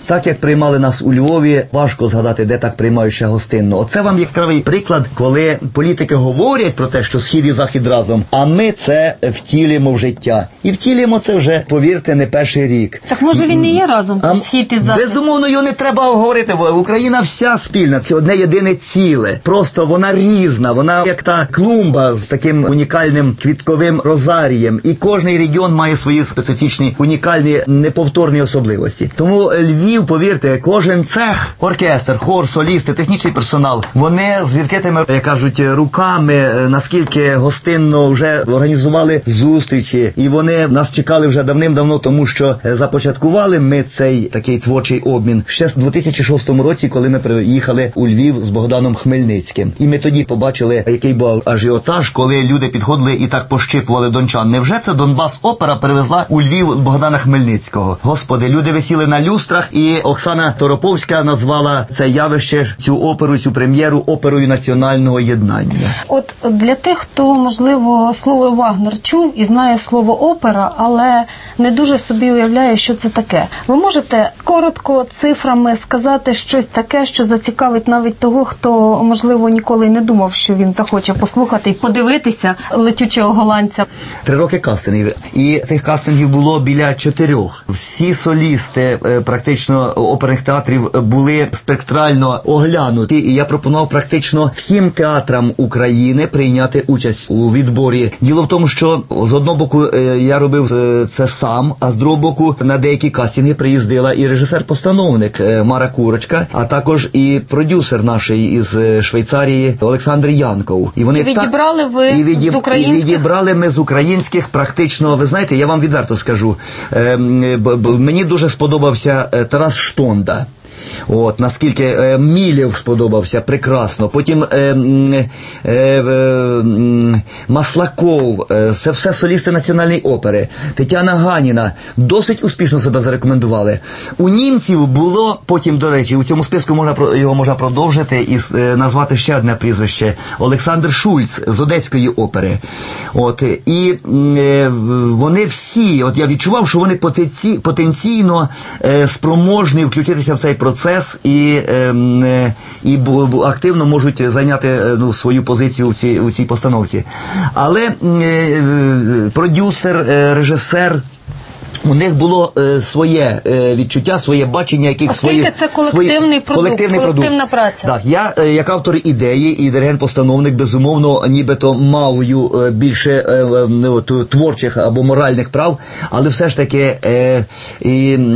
так як приймали нас у Львові, важко згадати, де так приймають ще гостинно. Оце вам яскравий приклад, коли політики говорять про те, що Схід і Захід разом, а ми це втілюємо в життя. І втілюємо це вже, повірте, не перший рік. Так може він і є разом, а, Схід і Захід? Безумовно, його не треба говорити. Україна вся спільна, це одне єдине ціле. Просто вона різна, вона як та клумба з таким унікальним квітковим розарієм. І кожний регіон має свої специфічні, унікальні, неповторні особливості. Тому Львів, повірте, кожен цех, оркестр, хор, солісти, технічний персонал, вони з відкритими, як кажуть, руками, наскільки гостинно вже організували зустрічі. І вони нас чекали вже давним-давно, тому що започаткували ми цей такий творчий обмін ще в дві тисячі шостому році, коли ми приїхали у Львів з Богданом Хмельницьким. І ми тоді побачили, який був ажіотаж, коли люди підходили і так пощипували дончан. Невже це Донбас-опера перевезла у Львів Богдана Хмельницького? Господи, люди висіли на люстрах, і Оксана Тороповська назвала це явище, цю оперу, цю прем'єру оперою національного єднання. От для тих, хто, можливо, слово Вагнер чув і знає слово опера, але не дуже собі уявляє, що це таке. Ви можете коротко цифрами сказати щось таке, що зацікавить навіть того, хто, можливо, ніколи й не думав, що він захоче послухати і подивитися «Летючого голландця»? Три роки кастингів. І цих кастингів було біля чотирьох. Всі солісти практично оперних театрів були спектрально оглянуті. І я пропонував практично всім театрам України прийняти участь у відборі. Діло в тому, що з одного боку я робив це сам, а з другого боку на деякі кастинги приїздила і режисер-постановник Мара Курочка, а також і продюсер наш із Швейцарії Олександр Янков. І вони і відібрали так, ви і відіб... з українських? І відібрали ми з українських практично, ви знаєте, я вам відверто скажу, е, б, б, мені дуже сподобався Тарас Штонда. От, наскільки е, Мілєв сподобався, прекрасно. Потім е, е, е, Маслаков, е, це все солісти національної опери. Тетяна Ганіна досить успішно себе зарекомендували. У німців було, потім, до речі, у цьому списку можна, його можна продовжити і е, назвати ще одне прізвище. Олександр Шульц з Одеської опери. От, і е, вони всі, от я відчував, що вони потенці, потенційно е, спроможні включитися в цей процес і, е, і б, б, активно можуть зайняти ну, свою позицію у цій, у цій постановці. Але е, продюсер, е, режисер, у них було е, своє е, відчуття, своє бачення, яких свої... Оскільки це колективний свої, продукт, колективний колективна продукт. праця. Так, я, е, як автор ідеї і диригент-постановник, безумовно, нібито мав е, більше е, е, творчих або моральних прав, але все ж таки е, і, е,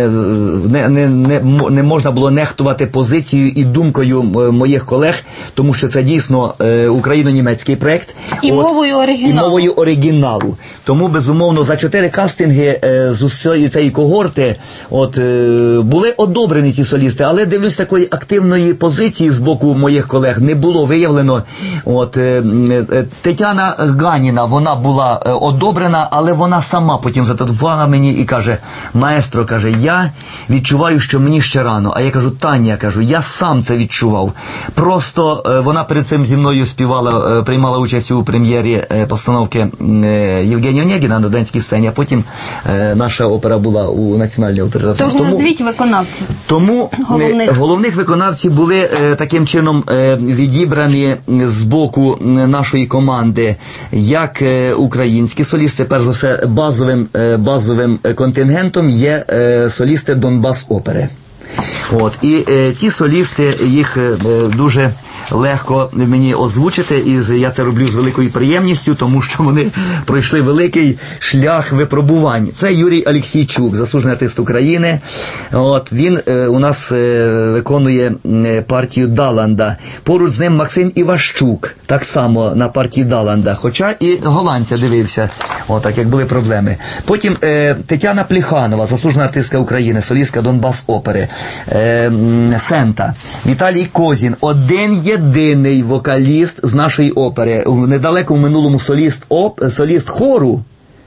не, не, не, не можна було нехтувати позицією і думкою моїх колег, тому що це дійсно е, україно-німецький проект. І От, мовою оригіналу. І мовою оригіналу. Тому, безумовно, за чотири кастинги з усієї цієї когорти от, е, були одобрені ці солісти, але, дивлюсь, такої активної позиції з боку моїх колег не було виявлено. От, е, е, Тетяна Ганіна, вона була е, одобрена, але вона сама потім зателефонувала мені і каже: маестро, каже, я відчуваю, що мені ще рано. А я кажу: Таня, кажу, я сам це відчував. Просто е, вона перед цим зі мною співала, е, приймала участь у прем'єрі е, постановки е, Євгенія Онєгіна на Донецькій сцені, а потім е, наша опера була у Національній опері. Тож тому, назвіть виконавців. Тому головних, головних виконавців були е, таким чином е, відібрані з боку нашої команди, як е, українські солісти. Перш за все, базовим, е, базовим контингентом є е, солісти Донбас-опери. От, і е, ці солісти, їх е, дуже легко мені озвучити, і я це роблю з великою приємністю, тому що вони пройшли великий шлях випробувань. Це Юрій Олексійчук, заслужений артист України. От, він е, у нас е, виконує е, партію Даланда. Поруч з ним Максим Іващук, так само на партії Даланда, хоча і голландця дивився, отак, як були проблеми. Потім е, Тетяна Пліханова, заслужена артистка України, солістка Донбас-опери. Е, Сента. Віталій Козін, один єдиний вокаліст з нашої опери, недалеко в минулому соліст, оп, соліст хору,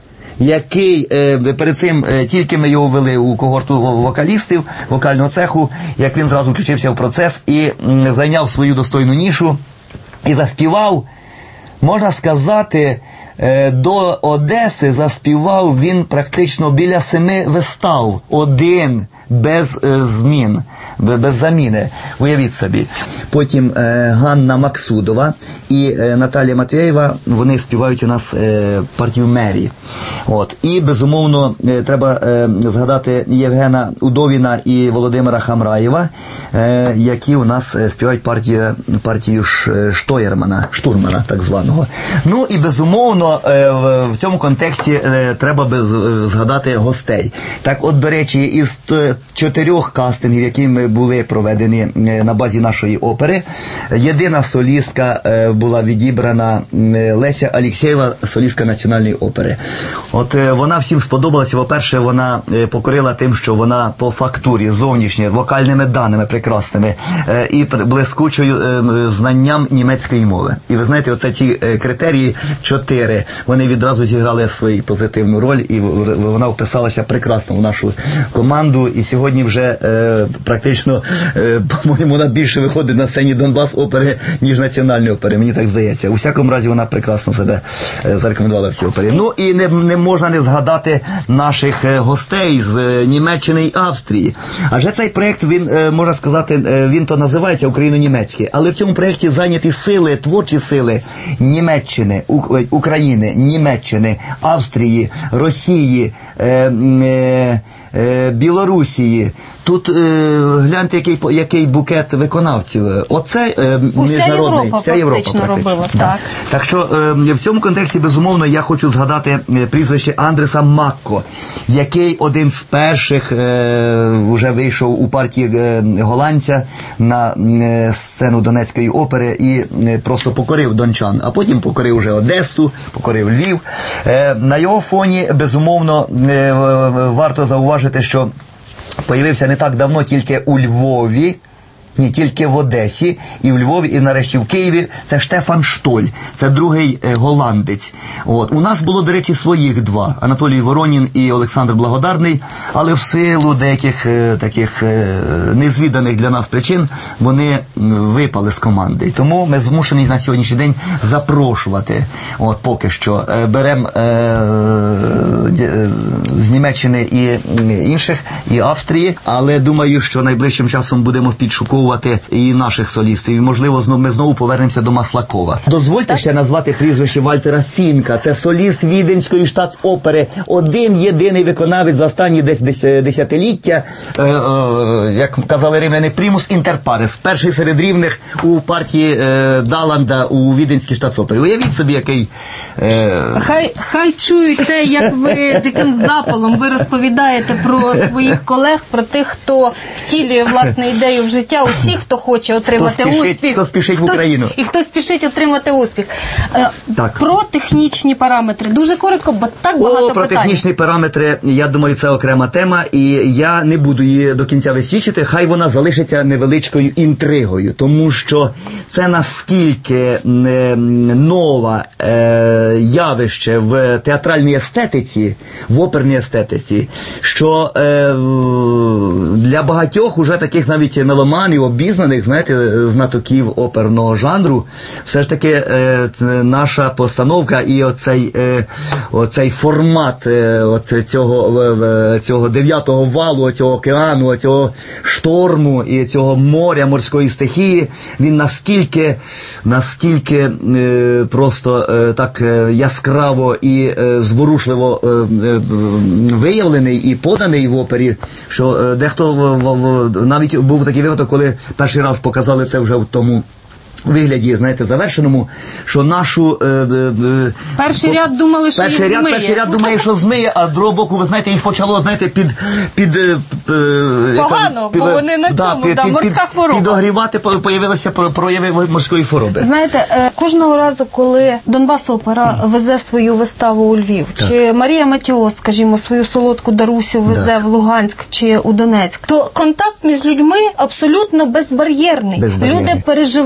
який е, перед цим е, тільки ми його ввели у когорту вокалістів вокального цеху, як він зразу включився в процес і м, зайняв свою достойну нішу і заспівав, можна сказати, до Одеси заспівав він практично біля семи вистав. Один, без е, змін, без заміни. Уявіть собі. Потім е, Ганна Максудова і е, Наталія Матвєєва, вони співають у нас е, партію Мері. От. І, безумовно, е, треба е, згадати Євгена Удовіна і Володимира Хамраєва, е, які у нас е, співають партію, партію Ш, Штоєрмана, штурмана так званого. Ну і, безумовно, е, в, в цьому контексті е, треба без, е, згадати гостей. Так от, до речі, із чотирьох кастингів, які були проведені на базі нашої опери, єдина солістка була відібрана Леся Алєксєєва, солістка Національної опери. От вона всім сподобалася. По-перше, вона покорила тим, що вона по фактурі, зовнішньо, вокальними даними прекрасними і блискучою знанням німецької мови. І ви знаєте, оце ці критерії чотири, вони відразу зіграли свою позитивну роль, і вона вписалася прекрасно в нашу команду. І сьогодні вже е, практично, е, по-моєму, вона більше виходить на сцені Донбас опери, ніж Національної опери, мені так здається. У всякому разі, вона прекрасно себе е, зарекомендувала в цій опері. Ну і не, не можна не згадати наших е, гостей з е, Німеччини і Австрії. Адже цей проєкт, він, е, можна сказати, е, він то називається «Україно-німецький», але в цьому проєкті зайняті сили, творчі сили Німеччини, У, України, Німеччини, Австрії, Росії, е, е, е, Білорусії. Тут е, гляньте, який, який букет виконавців. Оце е, міжнародний. Європа вся Європа практично робила, да. так. Так що е, в цьому контексті, безумовно, я хочу згадати е, прізвище Андреса Макко, який один з перших е, вже вийшов у партії е, голландця на е, сцену Донецької опери і е, просто покорив дончан, а потім покорив вже Одесу, покорив Львів. Е, на його фоні, безумовно, е, варто зауважити, що появився не так давно тільки у Львові, ні, тільки в Одесі, і в Львові, і нарешті в Києві. Це Штефан Штоль, це другий е, голландець. От. У нас було, до речі, своїх два, Анатолій Воронін і Олександр Благодарний, але в силу деяких е, таких е, незвіданих для нас причин вони випали з команди. Тому ми змушені на сьогоднішній день запрошувати. От, поки що е, беремо е, з Німеччини і інших, і Австрії, але думаю, що найближчим часом будемо підшуковувати і наших солістів. І, можливо, знов, ми знову повернемося до Маслакова. Дозвольте ще назвати прізвище Вальтера Фінка. Це соліст Віденської штатс-опери. Один єдиний виконавець за останні десь десятиліття, е, е, як казали римляни, примус інтер парес. Перший серед рівних у партії е, Даланда у Віденській штатс-опері. Уявіть собі, який... Е... Хай, хай чують те, як ви з яким запалом ви розповідаєте про своїх колег, про тих, хто втілює, власне, ідею в життя. Усі, хто хоче отримати хто спішить, успіх. Хто спішить в Україну. І хто спішить отримати успіх. Так. Про технічні параметри. Дуже коротко, бо так багато О, про питань. технічні параметри, я думаю, це окрема тема, і я не буду її до кінця висвічити, хай вона залишиться невеличкою інтригою, тому що це наскільки нове е, явище в театральній естетиці, в оперній естетиці, що е, для багатьох уже таких навіть меломанів, обізнаних, знаєте, знатоків оперного жанру, все ж таки е, наша постановка і оцей, е, оцей формат е, от цього, е, цього дев'ятого валу, цього океану, цього шторму і цього моря, морської стихії, він наскільки, наскільки е, просто е, так е, яскраво і е, зворушливо е, е, виявлений і поданий в опері, що е, дехто в, в, в, навіть був такий випадок, коли перший раз показали це вже в тому вигляді, знаєте, завершеному, що нашу... Е, е, перший по, ряд думали, що перший їх ряд, змиє. Перший ряд думає, що змиє, а з другого боку, ви знаєте, їх почало, знаєте, під... під е, погано, під, бо вони на да, цьому, під, да, під, морська хвороба. Підогрівати, появилися прояви морської хвороби. Знаєте, кожного разу, коли Донбас опера везе свою виставу у Львів, так. чи Марія Матіос, скажімо, свою солодку Дарусю везе да. в Луганськ чи у Донецьк, то контакт між людьми абсолютно безбар'єрний. безбар'єрний. Люди переживають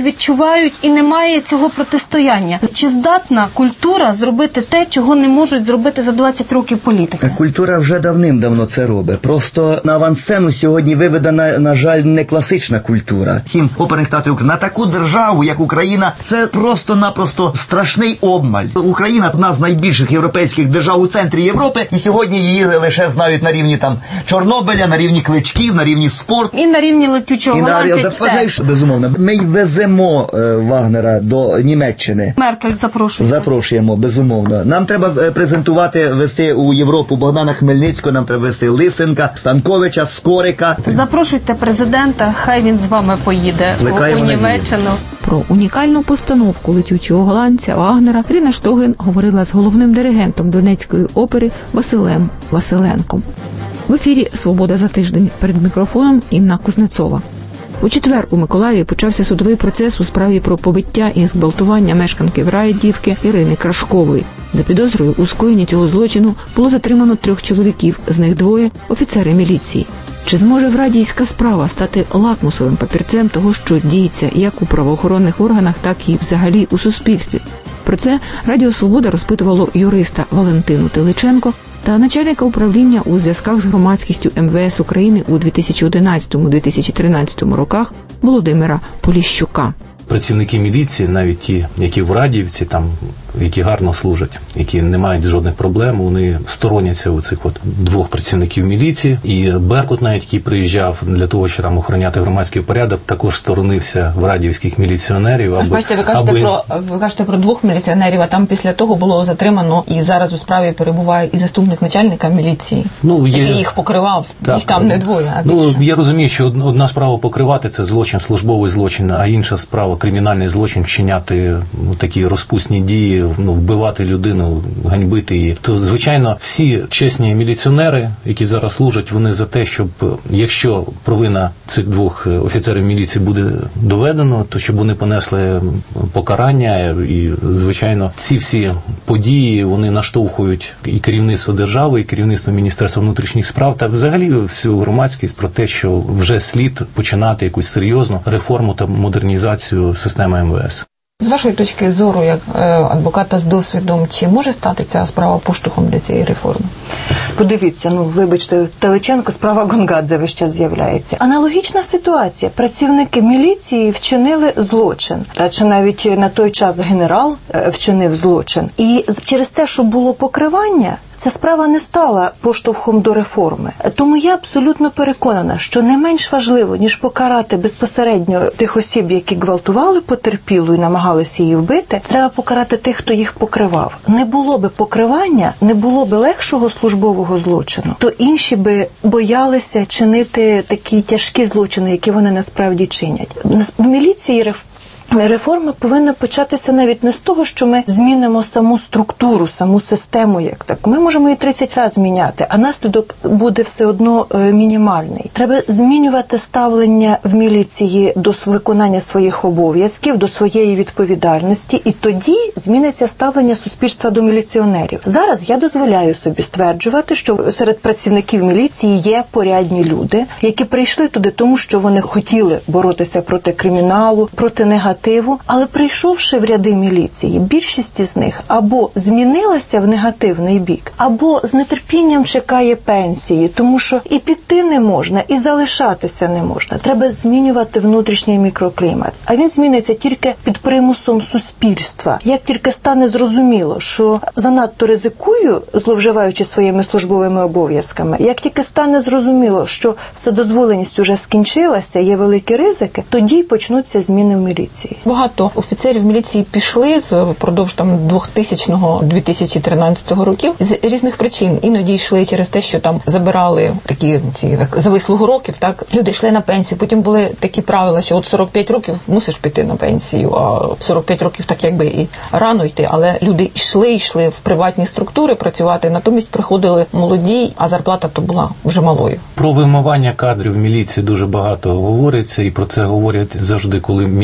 відчувають і немає цього протистояння. Чи здатна культура зробити те, чого не можуть зробити за двадцять років політики? Культура вже давним-давно це робить. Просто на авансцену сьогодні виведена, на жаль, не класична культура. Сім оперних театрів на таку державу, як Україна, це просто-напросто страшний обмаль. Україна одна з найбільших європейських держав у центрі Європи, і сьогодні її лише знають на рівні там Чорнобиля, на рівні Кличків, на рівні спорту. І на рівні летючого голландця теж. Безумовно. Ми веземо е, Вагнера до Німеччини. Меркель запрошує. Запрошуємо, безумовно. Нам треба презентувати, вести у Європу Богдана Хмельницького, нам треба вести Лисенка, Станковича, Скорика. Запрошуйте президента, хай він з вами поїде у, у Німеччину. Про унікальну постановку летючого голландця Вагнера Ірина Штогрин говорила з головним диригентом Донецької опери Василем Василенком. В ефірі «Свобода за тиждень». Перед мікрофоном Інна Кузнецова. У четвер у Миколаєві почався судовий процес у справі про побиття і зґвалтування мешканки Враєдівки Ірини Крашкової. За підозрою у скоєнні цього злочину було затримано трьох чоловіків, з них двоє – офіцери міліції. Чи зможе врадійська справа стати лакмусовим папірцем того, що діється як у правоохоронних органах, так і взагалі у суспільстві? Про це Радіо Свобода розпитувало юриста Валентину Теличенко та начальника управління у зв'язках з громадськістю ем ве ес України у дві тисячі одинадцятому - дві тисячі тринадцятому роках Володимира Поліщука. Працівники міліції, навіть ті, які в Радіївці, там, які гарно служать, які не мають жодних проблем, вони стороняться у цих от двох працівників міліції. І Беркут, навіть який приїжджав для того, щоб там охороняти громадський порядок, також сторонився в радіївських міліціонерів. Аби, бачите, ви кажете, аби... про, ви кажете про двох міліціонерів, а там після того було затримано, і зараз у справі перебуває і заступник начальника міліції, ну, є... який їх покривав. Так, їх там не двоє, а більше. Ну, я розумію, що одна справа покривати – це злочин, службовий злочин, а інша справа – кримінальний злочин, вчиняти ну, такі розпусні дії, ну, вбивати людину, ганьбити її. То, звичайно, всі чесні міліціонери, які зараз служать, вони за те, щоб, якщо провина цих двох офіцерів міліції буде доведено, то щоб вони понесли покарання. І, звичайно, ці всі події, вони наштовхують і керівництво держави, і керівництво Міністерства внутрішніх справ, та взагалі всю громадськість про те, що вже слід починати якусь серйозну реформу та модернізацію системи ем ве ес. З вашої точки зору, як адвоката з досвідом, чи може стати ця справа поштовхом для цієї реформи? Подивіться, ну, вибачте, Теличенко, справа Гонгадзе весь час з'являється. Аналогічна ситуація. Працівники міліції вчинили злочин. Радше навіть на той час генерал вчинив злочин. І через те, що було покривання, ця справа не стала поштовхом до реформи. Тому я абсолютно переконана, що не менш важливо, ніж покарати безпосередньо тих осіб, які гвалтували потерпілу і намагалися її вбити, треба покарати тих, хто їх покривав. Не було би покривання, не було би легшого службового злочину, то інші би боялися чинити такі тяжкі злочини, які вони насправді чинять. В міліції реформи Реформа повинна початися навіть не з того, що ми змінимо саму структуру, саму систему, як так. Ми можемо її тридцять разів зміняти, а наслідок буде все одно е, мінімальний. Треба змінювати ставлення в міліції до виконання своїх обов'язків, до своєї відповідальності, і тоді зміниться ставлення суспільства до міліціонерів. Зараз я дозволяю собі стверджувати, що серед працівників міліції є порядні люди, які прийшли туди тому, що вони хотіли боротися проти криміналу, проти негативу. Але прийшовши в ряди міліції, більшість із них або змінилася в негативний бік, або з нетерпінням чекає пенсії, тому що і піти не можна, і залишатися не можна. Треба змінювати внутрішній мікроклімат. А він зміниться тільки під примусом суспільства. Як тільки стане зрозуміло, що занадто ризикую, зловживаючи своїми службовими обов'язками, як тільки стане зрозуміло, що вседозволеність уже скінчилася, є великі ризики, тоді почнуться зміни в міліції. Багато офіцерів міліції пішли впродовж там двохтисячного - дві тисячі тринадцятого років з різних причин. Іноді йшли через те, що там забирали такі ці як за вислугу років, так люди йшли на пенсію. Потім були такі правила, що от сорок п'ять років мусиш піти на пенсію, а сорок п'ять років так якби і рано йти. Але люди йшли, йшли в приватні структури працювати, натомість приходили молоді, а зарплата то була вже малою. Про вимивання кадрів в міліції дуже багато говориться, і про це говорять завжди, коли міняється якась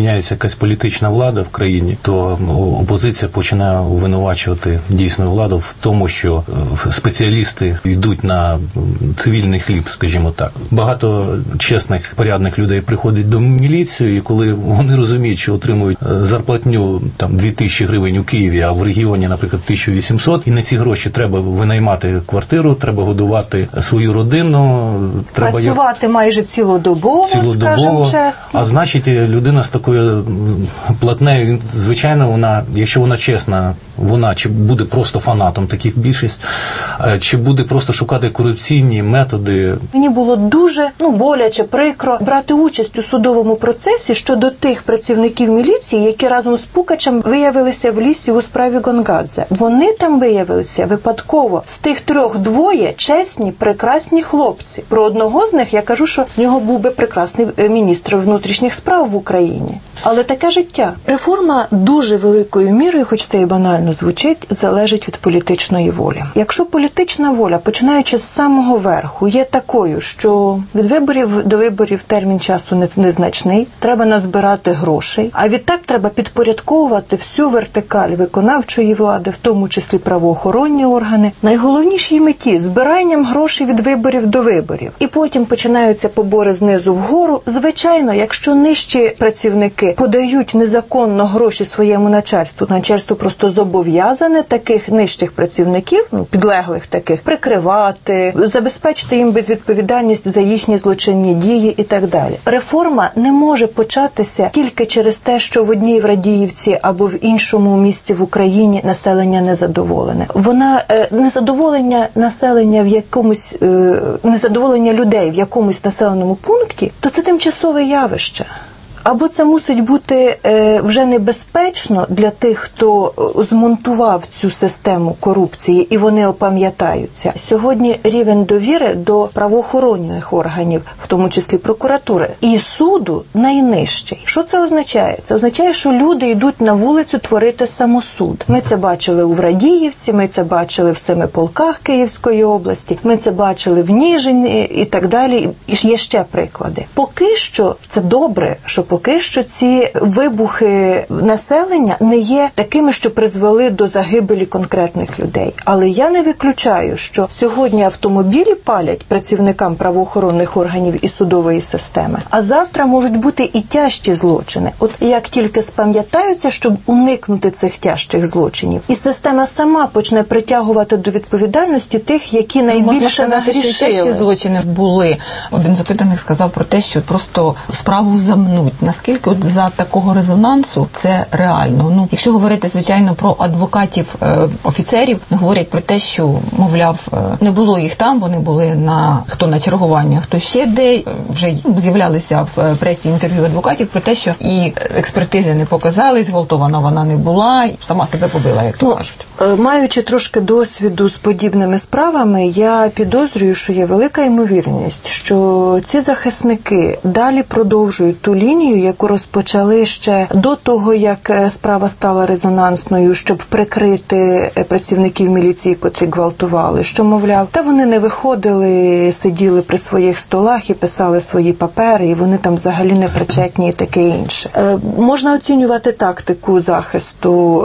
якась політична влада в країні, то опозиція починає винувачувати дійсно владу в тому, що спеціалісти йдуть на цивільний хліб, скажімо так. Багато чесних, порядних людей приходять до міліції, і коли вони розуміють, що отримують зарплатню там дві тисячі гривень у Києві, а в регіоні, наприклад, тисячу вісімсот, і на ці гроші треба винаймати квартиру, треба годувати свою родину, треба працювати як... майже цілодобово, цілодобово, скажімо чесно. А значить, людина з такою платнею, звичайно, вона, якщо вона чесна, вона чи буде просто фанатом, таких більшість, чи буде просто шукати корупційні методи. Мені було дуже, ну, боляче, прикро брати участь у судовому процесі щодо тих працівників міліції, які разом з Пукачем виявилися в лісі у справі Гонгадзе. Вони там виявилися випадково. З тих трьох двоє чесні, прекрасні хлопці. Про одного з них я кажу, що з нього був би прекрасний міністр внутрішніх справ в Україні. Але таке життя. Реформа дуже великою мірою, хоч це і банально звучить, залежить від політичної волі. Якщо політична воля, починаючи з самого верху, є такою, що від виборів до виборів термін часу незначний, треба назбирати грошей, а відтак треба підпорядковувати всю вертикаль виконавчої влади, в тому числі правоохоронні органи, найголовнішій меті – збиранням грошей від виборів до виборів. І потім починаються побори знизу вгору. Звичайно, якщо нижчі працівники подають незаконно гроші своєму начальству, начальство просто зобов'язане таких нижчих працівників, ну, підлеглих таких, прикривати, забезпечити їм безвідповідальність за їхні злочинні дії і так далі. Реформа не може початися тільки через те, що в одній в Радіївці або в іншому місті в Україні населення незадоволене. Вона е, незадоволення населення в якомусь е, незадоволення людей в якомусь населеному пункті, то це тимчасове явище. Або це мусить бути е, вже небезпечно для тих, хто змонтував цю систему корупції, і вони опам'ятаються. Сьогодні рівень довіри до правоохоронних органів, в тому числі прокуратури, і суду найнижчий. Що це означає? Це означає, що люди йдуть на вулицю творити самосуд. Ми це бачили у Радіївці, ми це бачили в семи полках Київської області, ми це бачили в Ніжині і так далі. І є ще приклади. Поки що це добре, що поки що ці вибухи населення не є такими, що призвели до загибелі конкретних людей. Але я не виключаю, що сьогодні автомобілі палять працівникам правоохоронних органів і судової системи, а завтра можуть бути і тяжкі злочини. От як тільки спам'ятаються, щоб уникнути цих тяжких злочинів, і система сама почне притягувати до відповідальності тих, які найбільше нагрішили. Тяжкі злочини були. Один з опитаних сказав про те, що просто справу замнуть. Наскільки от за такого резонансу це реально? Ну, якщо говорити, звичайно, про адвокатів, е, офіцерів, говорять про те, що, мовляв, е, не було їх там, вони були на хто на чергування, хто ще де. Е, вже з'являлися в пресі інтерв'ю адвокатів про те, що і експертизи не показали, зґвалтована вона не була, сама себе побила, як то ну, кажуть. Е, маючи трошки досвіду з подібними справами, я підозрюю, що є велика ймовірність, що ці захисники далі продовжують ту лінію, яку розпочали ще до того, як справа стала резонансною, щоб прикрити працівників міліції, котрі гвалтували, що, мовляв, та вони не виходили, сиділи при своїх столах і писали свої папери, і вони там взагалі не причетні і таке інше. Е, можна оцінювати тактику захисту,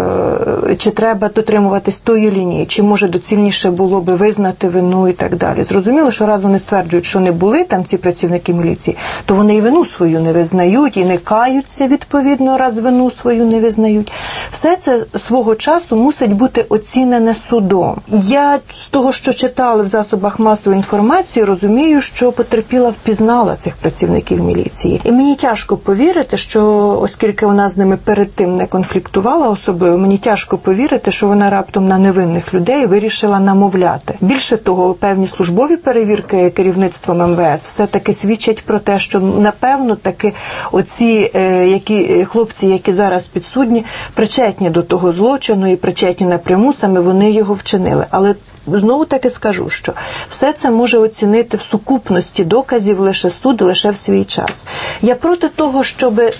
е, чи треба дотримуватись тої лінії, чи, може, доцільніше було би визнати вину і так далі. Зрозуміло, що раз вони стверджують, що не були там ці працівники міліції, то вони і вину свою не визнають і не каються, відповідно, раз вину свою не визнають. Все це свого часу мусить бути оцінене судом. Я з того, що читала в засобах масової інформації, розумію, що потерпіла впізнала цих працівників міліції. І мені тяжко повірити, що, оскільки вона з ними перед тим не конфліктувала особливо, мені тяжко повірити, що вона раптом на невинних людей вирішила намовляти. Більше того, певні службові перевірки керівництвом ем ве ес все-таки свідчать про те, що, напевно, таки оці е, які, хлопці, які зараз підсудні, причетні до того злочину і причетні напряму, саме вони його вчинили. Але знову таки скажу, що все це може оцінити в сукупності доказів лише суд, лише в свій час. Я проти того, щоб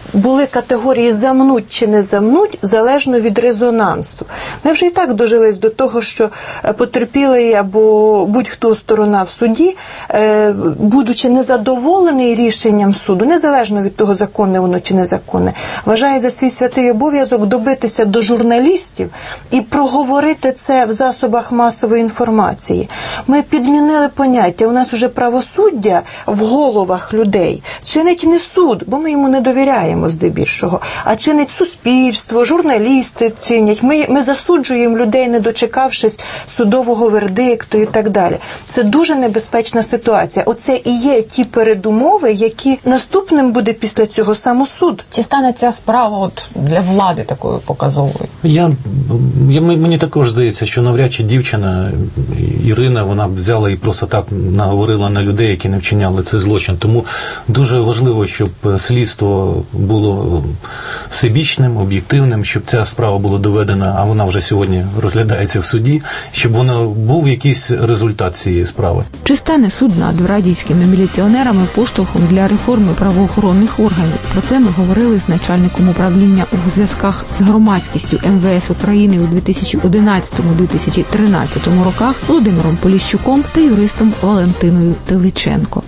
були категорії «замнуть» чи «не замнуть» залежно від резонансу. Ми вже і так дожились до того, що потерпілий або будь-хто сторона в суді, будучи незадоволений рішенням суду, незалежно від того, законне воно чи незаконне, вважає за свій святий обов'язок добитися до журналістів і проговорити це в засобах масової інформації. Ми підмінили поняття. У нас уже правосуддя в головах людей чинить не суд, бо ми йому не довіряємо здебільшого, а чинить суспільство, журналісти чинять. Ми, ми засуджуємо людей, не дочекавшись судового вердикту і так далі. Це дуже небезпечна ситуація. Оце і є ті передумови, які наступним буде після цього самосуд. Чи стане ця справа от для влади такою показовою? Я, я мені також здається, що навряд чи дівчина Ірина, вона взяла і просто так наговорила на людей, які не вчиняли цей злочин. Тому дуже важливо, щоб слідство було всебічним, об'єктивним, щоб ця справа була доведена, а вона вже сьогодні розглядається в суді, щоб воно був якийсь результат цієї справи. Чи стане суд над радівськими міліціонерами поштовхом для реформи правоохоронних органів? Про це ми говорили з начальником управління у зв'язках з громадськістю ем ве ес України у дві тисячі одинадцятому - дві тисячі тринадцятому роках Володимиром Поліщуком та юристом Валентиною Теличенко.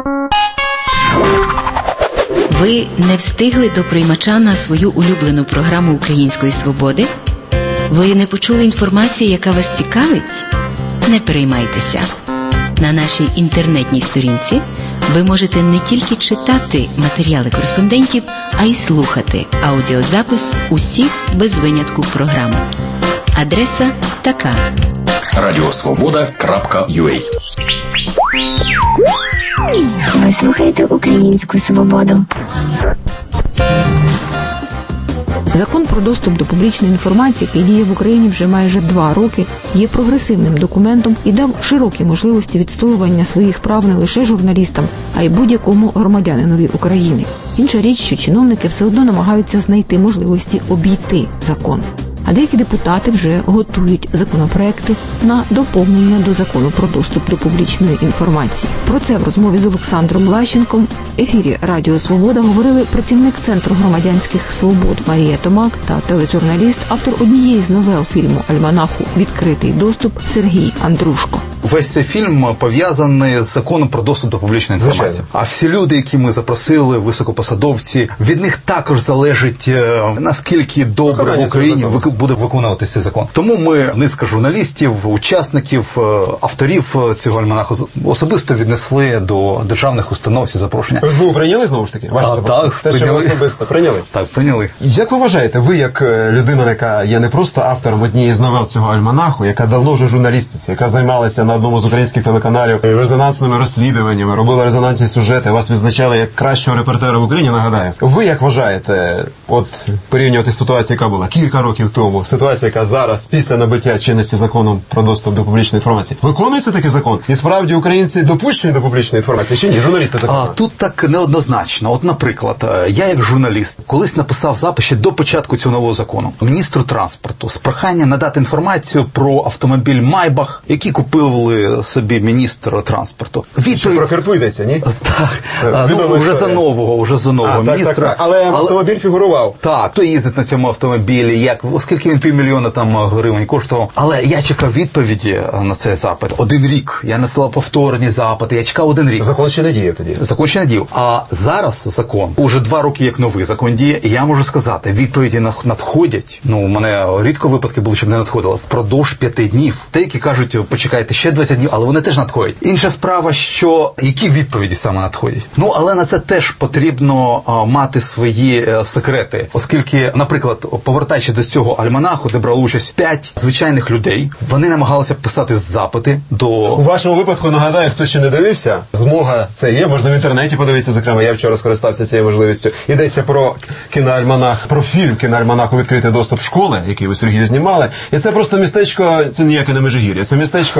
Ви не встигли до приймача на свою улюблену програму Української свободи? Ви не почули інформації, яка вас цікавить? Не переймайтеся. На нашій інтернетній сторінці ви можете не тільки читати матеріали кореспондентів, а й слухати аудіозапис усіх без винятку програм. Адреса така: радіосвобода крапка ю а. Ви слухаєте Українську свободу. Закон про доступ до публічної інформації, який діє в Україні вже майже два роки, є прогресивним документом і дав широкі можливості відстоювання своїх прав не лише журналістам, а й будь-якому громадянинові України. Інша річ, що чиновники все одно намагаються знайти можливості обійти закон. А деякі депутати вже готують законопроекти на доповнення до закону про доступ до публічної інформації. Про це в розмові з Олександром Лащенком в ефірі Радіо Свобода говорили працівник Центру громадянських свобод Марія Томак та тележурналіст, автор однієї з новел фільму «Альманаху. Відкритий доступ» Сергій Андрушко. Весь цей фільм пов'язаний з законом про доступ до публічної інформації. Звичайно. А всі люди, які ми запросили, високопосадовці, від них також залежить, наскільки добре в Україні буде виконуватися закон. Тому ми, низка журналістів, учасників, авторів цього альманаху особисто віднесли до державних установ ці запрошення. ес бе у прийняли знову ж таки? А, так, те, що ви особисто прийняли? Так, прийняли. Як ви вважаєте, ви як людина, яка є не просто автором однієї з новел цього альманаху, яка давно вже журналістиця, яка займалася на одному з українських телеканалів резонансними розслідуваннями, робила резонансні сюжети, вас відзначали як кращого репортера в Україні, нагадаю. Ви як вважаєте, от порівнювати ситуацію, яка була кілька років тому, ситуація, яка зараз, після набуття чинності законом про доступ до публічної інформації, виконується такий закон? І справді українці допущені до публічної інформації чи ні? Журналісти закону? А тут так неоднозначно. От, наприклад, я як журналіст колись написав запис ще до початку цього нового закону міністру транспорту з проханням надати інформацію про автомобіль Майбах, який купив собі міністр транспорту. Відповідь... Про Кирпу йдеться, ні? Так. А, ну, вже за нового, вже за нового а, міністра. Так, так, так. Але, Але автомобіль фігурував. Так, хто їздить на цьому автомобілі, як, оскільки він півмільйона там гривень коштував. Але я чекав відповіді на цей запит один рік. Я насилав повторні запити, я чекав один рік. Закон ще не діяв тоді. Закон ще не діяв. А зараз закон, уже два роки як новий закон діє, і я можу сказати, відповіді надходять. Ну, у мене рідко випадки були, щоб не надходило. Впродовж п'яти днів. Деякі кажуть, почекайте ще двадцять днів, але вони теж надходять. Інша справа, що які відповіді саме надходять. Ну, але на це теж потрібно а, мати свої а, секрети. Оскільки, наприклад, повертаючи до цього альманаху, де брали участь п'ять звичайних людей, вони намагалися писати запити до... У вашому випадку, нагадаю, хто ще не дивився, змога це є, можна в інтернеті подивитися, зокрема, я вчора скористався цією можливістю. Йдеться про кіноальманах, про фільм кіноальманаху «Відкритий доступ» школи, який ви, Сергію, знімали. І це просто містечко, це ніяке не Межигір'я, це містечко Роман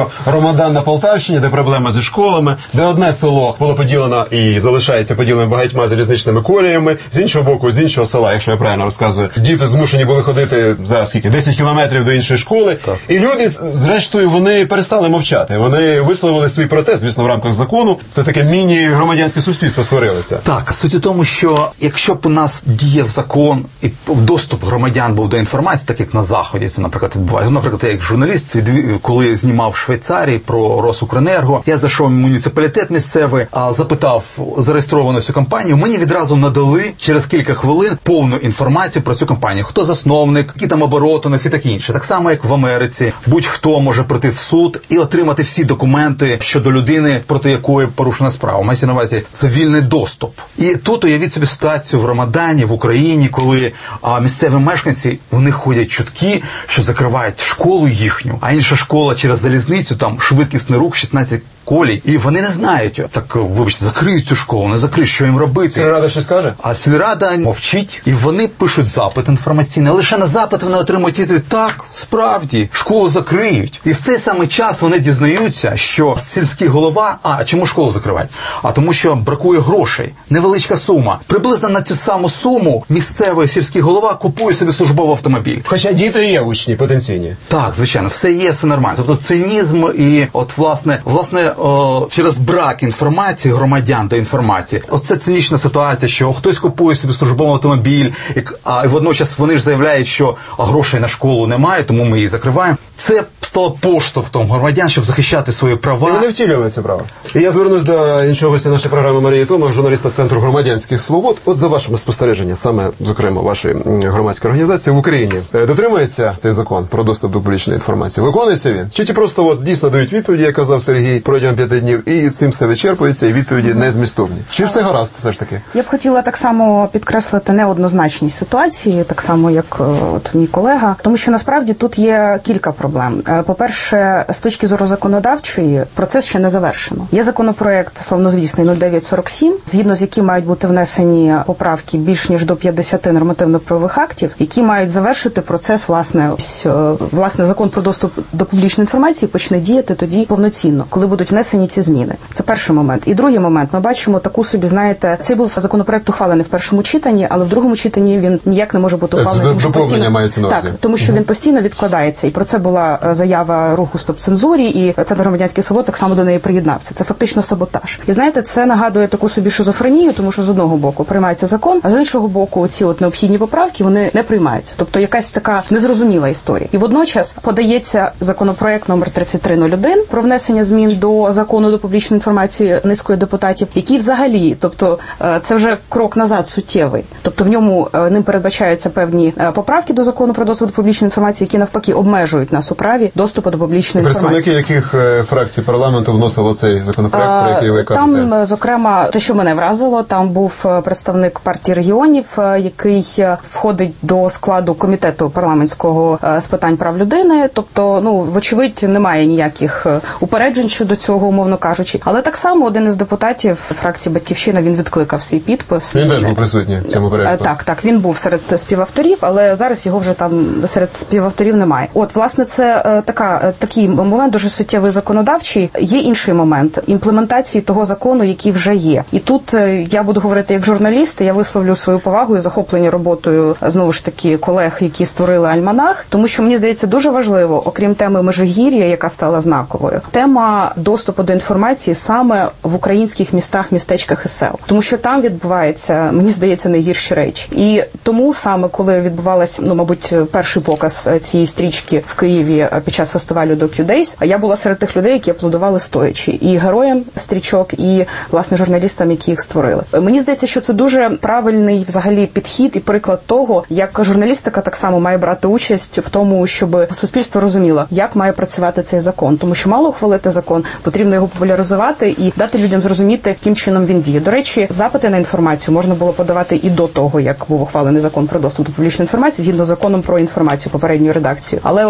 громадян на Полтавщині, де проблема зі школами, де одне село було поділено і залишається поділеним багатьма залізничними коліями, з іншого боку, з іншого села, якщо я правильно розказую, діти змушені були ходити за скільки, десять кілометрів до іншої школи, так. І люди, зрештою, вони перестали мовчати, вони висловили свій протест, звісно, в рамках закону, це таке міні-громадянське суспільство створилося. Так, суть у тому, що якщо б у нас діяв закон і доступ громадян був до інформації, так як на Заході це, наприклад, відбувається. Наприклад, я як журналіст, коли знімав в Швейцарії про Росукренерго, я зайшов в муніципалітет місцевий, а запитав зареєстровану цю компанію, мені відразу надали через кілька хвилин повну інформацію про цю компанію. Хто засновник, які там обороти у них і таке інше. Так само, як в Америці, будь-хто може прийти в суд і отримати всі документи щодо людини, проти якої порушена справа. Мається на увазі цивільний доступ. І тут уявіть собі ситуацію в Рамадані, в Україні, коли а, місцеві мешканці, вони ходять чутки, що закривають школу їхню, а інша школа через залізницю, там швидкісний рух, шістнадцять колій, і вони не знають. Так, вибачте, закриють цю школу, не закриють, що їм робити. Сільрада щось каже? А сільрада мовчить, і вони пишуть запит інформаційний, а лише на запит вони отримують відповідь: так, справді, школу закриють. І в цей самий час вони дізнаються, що сільський голова, а чому школу закривають? А тому, що бракує грошей, невеличка сума. Приблизно на цю саму суму місцевий сільський голова купує собі службовий автомобіль. Хоча діти є учні потенційні. Так, звичайно, все є, все нормально. Тобто цинізм і от, власне, власне, О, через брак інформації громадян до інформації. Оце цинічна ситуація, що хтось купує собі службовий автомобіль, а водночас вони ж заявляють, що грошей на школу немає, тому ми її закриваємо. Це стало поштовхом громадян, щоб захищати свої права. І вони втілювали це право. І я звернусь до іншого гостя нашої програми Марії Томах, журналіста Центру громадянських свобод. От за вашими спостереженнями, саме, зокрема, вашої громадської організації в Україні, дотримується цей закон про доступ до публічної інформації? Виконується він? Чи ті просто от дійсно дають відповіді, як казав Сергій, протягом п'яти днів, і цим все вичерпується, і відповіді не змістовні? Чи все гаразд все ж таки? Я б хотіла так само підкреслити неоднозначність ситуації, так само, як от мій колега, тому що насправді тут є кілька проблем. По-перше, з точки зору законодавчої, процес ще не завершено. Є законопроект славнозвісний нуль дев'ять сорок сім, згідно з яким мають бути внесені поправки більш ніж до п'ятдесят нормативно-правових актів, які мають завершити процес, власне, ось, власне, закон про доступ до публічної інформації почне діяти тоді повноцінно, коли будуть внесені ці зміни. Це перший момент. І другий момент. Ми бачимо таку собі, знаєте, цей був законопроект ухвалений в першому читанні, але в другому читанні він ніяк не може бути ухвалений. Це доповнення мається на увазі. Так, тому що він постійно відкладається. І про це була заява руху «Стоп цензурі», і Центр громадянських свобод так само до неї приєднався. Це фактично саботаж. І знаєте, це нагадує таку собі шизофренію, тому що з одного боку приймається закон, а з іншого боку ці от необхідні поправки, вони не приймаються. Тобто якась така незрозуміла історія. І водночас подається законопроект номер тридцять три нуль один про внесення змін до закону до публічної інформації низкою депутатів, який взагалі, тобто це вже крок назад суттєвий. Тобто в ньому ним передбачаються певні поправки до закону про доступ до публічної інформації, які навпаки обмежують нас у праві доступу до публічної інформації. Представники яких фракцій парламенту вносили цей законопроект, про який ви кажете? Там, зокрема, те, що мене вразило, там був представник партії регіонів, який входить до складу комітету парламентського з питань прав людини. Тобто, ну, вочевидь, немає ніяких упереджень щодо цього, умовно кажучи. Але так само один із депутатів фракції «Батьківщина», він відкликав свій підпис. Він теж був присутній в цьому проєкту. Так, так, він був серед співавторів, але зараз його вже там серед співавторів немає. От, власне, це е, така, такий момент дуже суттєвий законодавчий. Є інший момент імплементації того закону, який вже є. І тут е, я буду говорити як журналіст, я висловлю свою повагу і захоплення роботою, знову ж таки, колег, які створили Альманах, тому що, мені здається, дуже важливо, окрім теми Межигір'я, яка стала знаковою, тема доступу до інформації саме в українських містах, містечках і сел. Тому що там відбувається, мені здається, найгірші речі. І тому саме, коли відбувалася, ну, мабуть, перший показ цієї стрічки в Києві під час фестивалю Docu Days, я була серед тих людей, які аплодували стоячи. І героям стрічок, і, власне, журналістам, які їх створили. Мені здається, що це дуже правильний взагалі підхід і приклад того, як журналістика так само має брати участь в тому, щоб суспільство розуміло, як має працювати цей закон. Тому що мало ухвалити закон, потрібно його популяризувати і дати людям зрозуміти, яким чином він діє. До речі, запити на інформацію можна було подавати і до того, як був ухвалений закон про доступ до публічної інформації, згідно з законом про інформацію, попередньою редакцією. Але от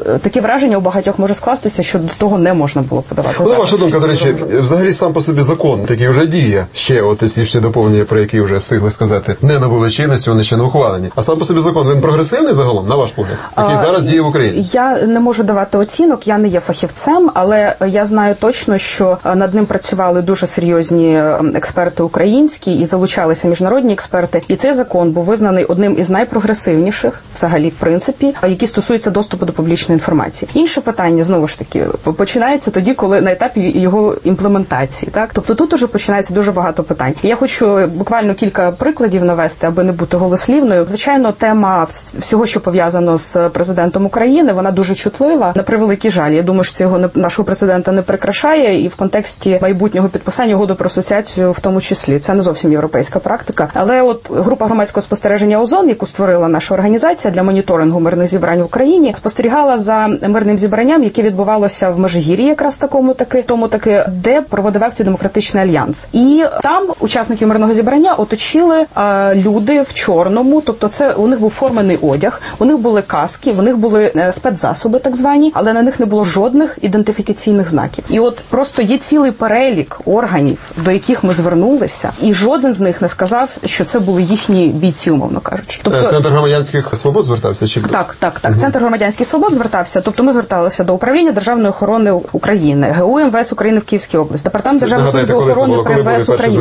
таке враження у багатьох може скластися, що до того не можна було подавати. Ну, ваша думка, до речі, взагалі сам по собі закон, такий вже діє, ще от ці всі доповнення, про які вже встигли сказати, не набули чинності, вони ще не ухвалені. А сам по собі закон, він прогресивний загалом, на ваш погляд, який а, зараз діє в Україні? Я не можу давати оцінок, я не є фахівцем, але я знаю точно, що над ним працювали дуже серйозні експерти українські і залучалися міжнародні експерти. І цей закон був визнаний одним із найпрогресивніших, взагалі, в принципі, які стосуються доступу до публічної інформації. Інше питання, знову ж таки, починається тоді, коли на етапі його імплементації. Так? Тобто тут уже починається дуже багато питань. І я хочу буквально кілька прикладів навести, аби не бути голослівною. Звичайно, тема всього, що пов'язано з президентом України, вона дуже чутлива. На превеликий жаль, я думаю, що це його нашого президента не прикрашає, і в контексті майбутнього підписання угоди про асоціацію в тому числі. Це не зовсім європейська практика. Але от група громадського спостереження «Озон», яку створила наша організація для моніторингу мирних зібрань в Україні, спостерігала за мирним зібранням, яке відбувалося в Межигір'ї, якраз такому таки, тому таки, де проводив акцію Демократичний альянс. І там учасники мирного зібрання оточили а, люди в чорному, тобто це у них був формений одяг, у них були каски, у них були е, спецзасоби так звані, але на них не було жодних ідентифікаційних знаків. І от просто є цілий перелік органів, до яких ми звернулися, і жоден з них не сказав, що це були їхні бійці, умовно кажучи. Тобто Центр громадянських свобод звертався? Чи... Так, так, так. Угу. Центр громадянських свобод звертався, тобто ми зверталися до Управління державної охорони України, ГУ МВС України в Київській області, Департамент державної служби охорони при МВС України.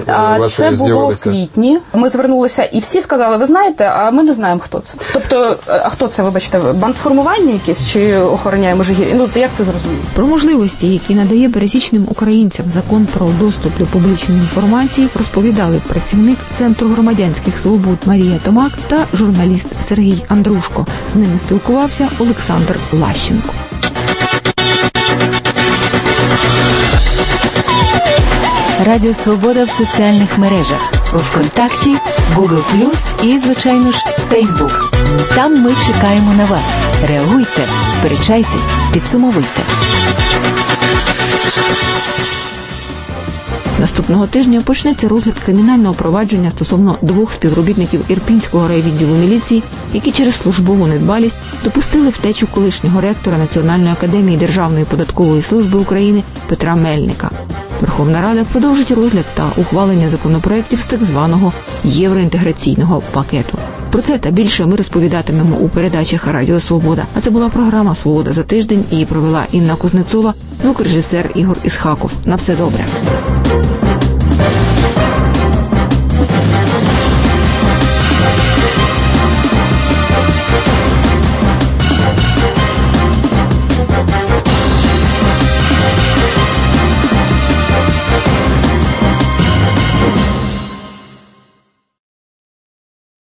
А це було в квітні. Ми звернулися, і всі сказали, ви знаєте, а ми не знаємо, хто це. Тобто, а хто це, вибачте, бандформування якесь, чи охороняє Межигір'я? Ну, як це зрозуміти? Про можливості, які надає пересічним українцям закон про доступ до публічної інформації, розповідали працівник Центру громадянських свобод Марія Томак та журналіст Сергій Андрушко. З ними спілкувався Олександр Лащенко. Радіо Свобода в соціальних мережах. У ВКонтакті, Google плюс і, звичайно ж, Facebook. Там ми чекаємо на вас. Реагуйте, сперечайтесь, підсумовуйте. Наступного тижня почнеться розгляд кримінального провадження стосовно двох співробітників Ірпінського райвідділу міліції, які через службову недбалість допустили втечу колишнього ректора Національної академії Державної податкової служби України Петра Мельника. Верховна Рада продовжить розгляд та ухвалення законопроєктів з так званого євроінтеграційного пакету. Про це та більше ми розповідатимемо у передачах Радіо Свобода. А це була програма «Свобода за тиждень». Її провела Інна Кузнецова, звукорежисер Ігор Ісхаков. На все добре.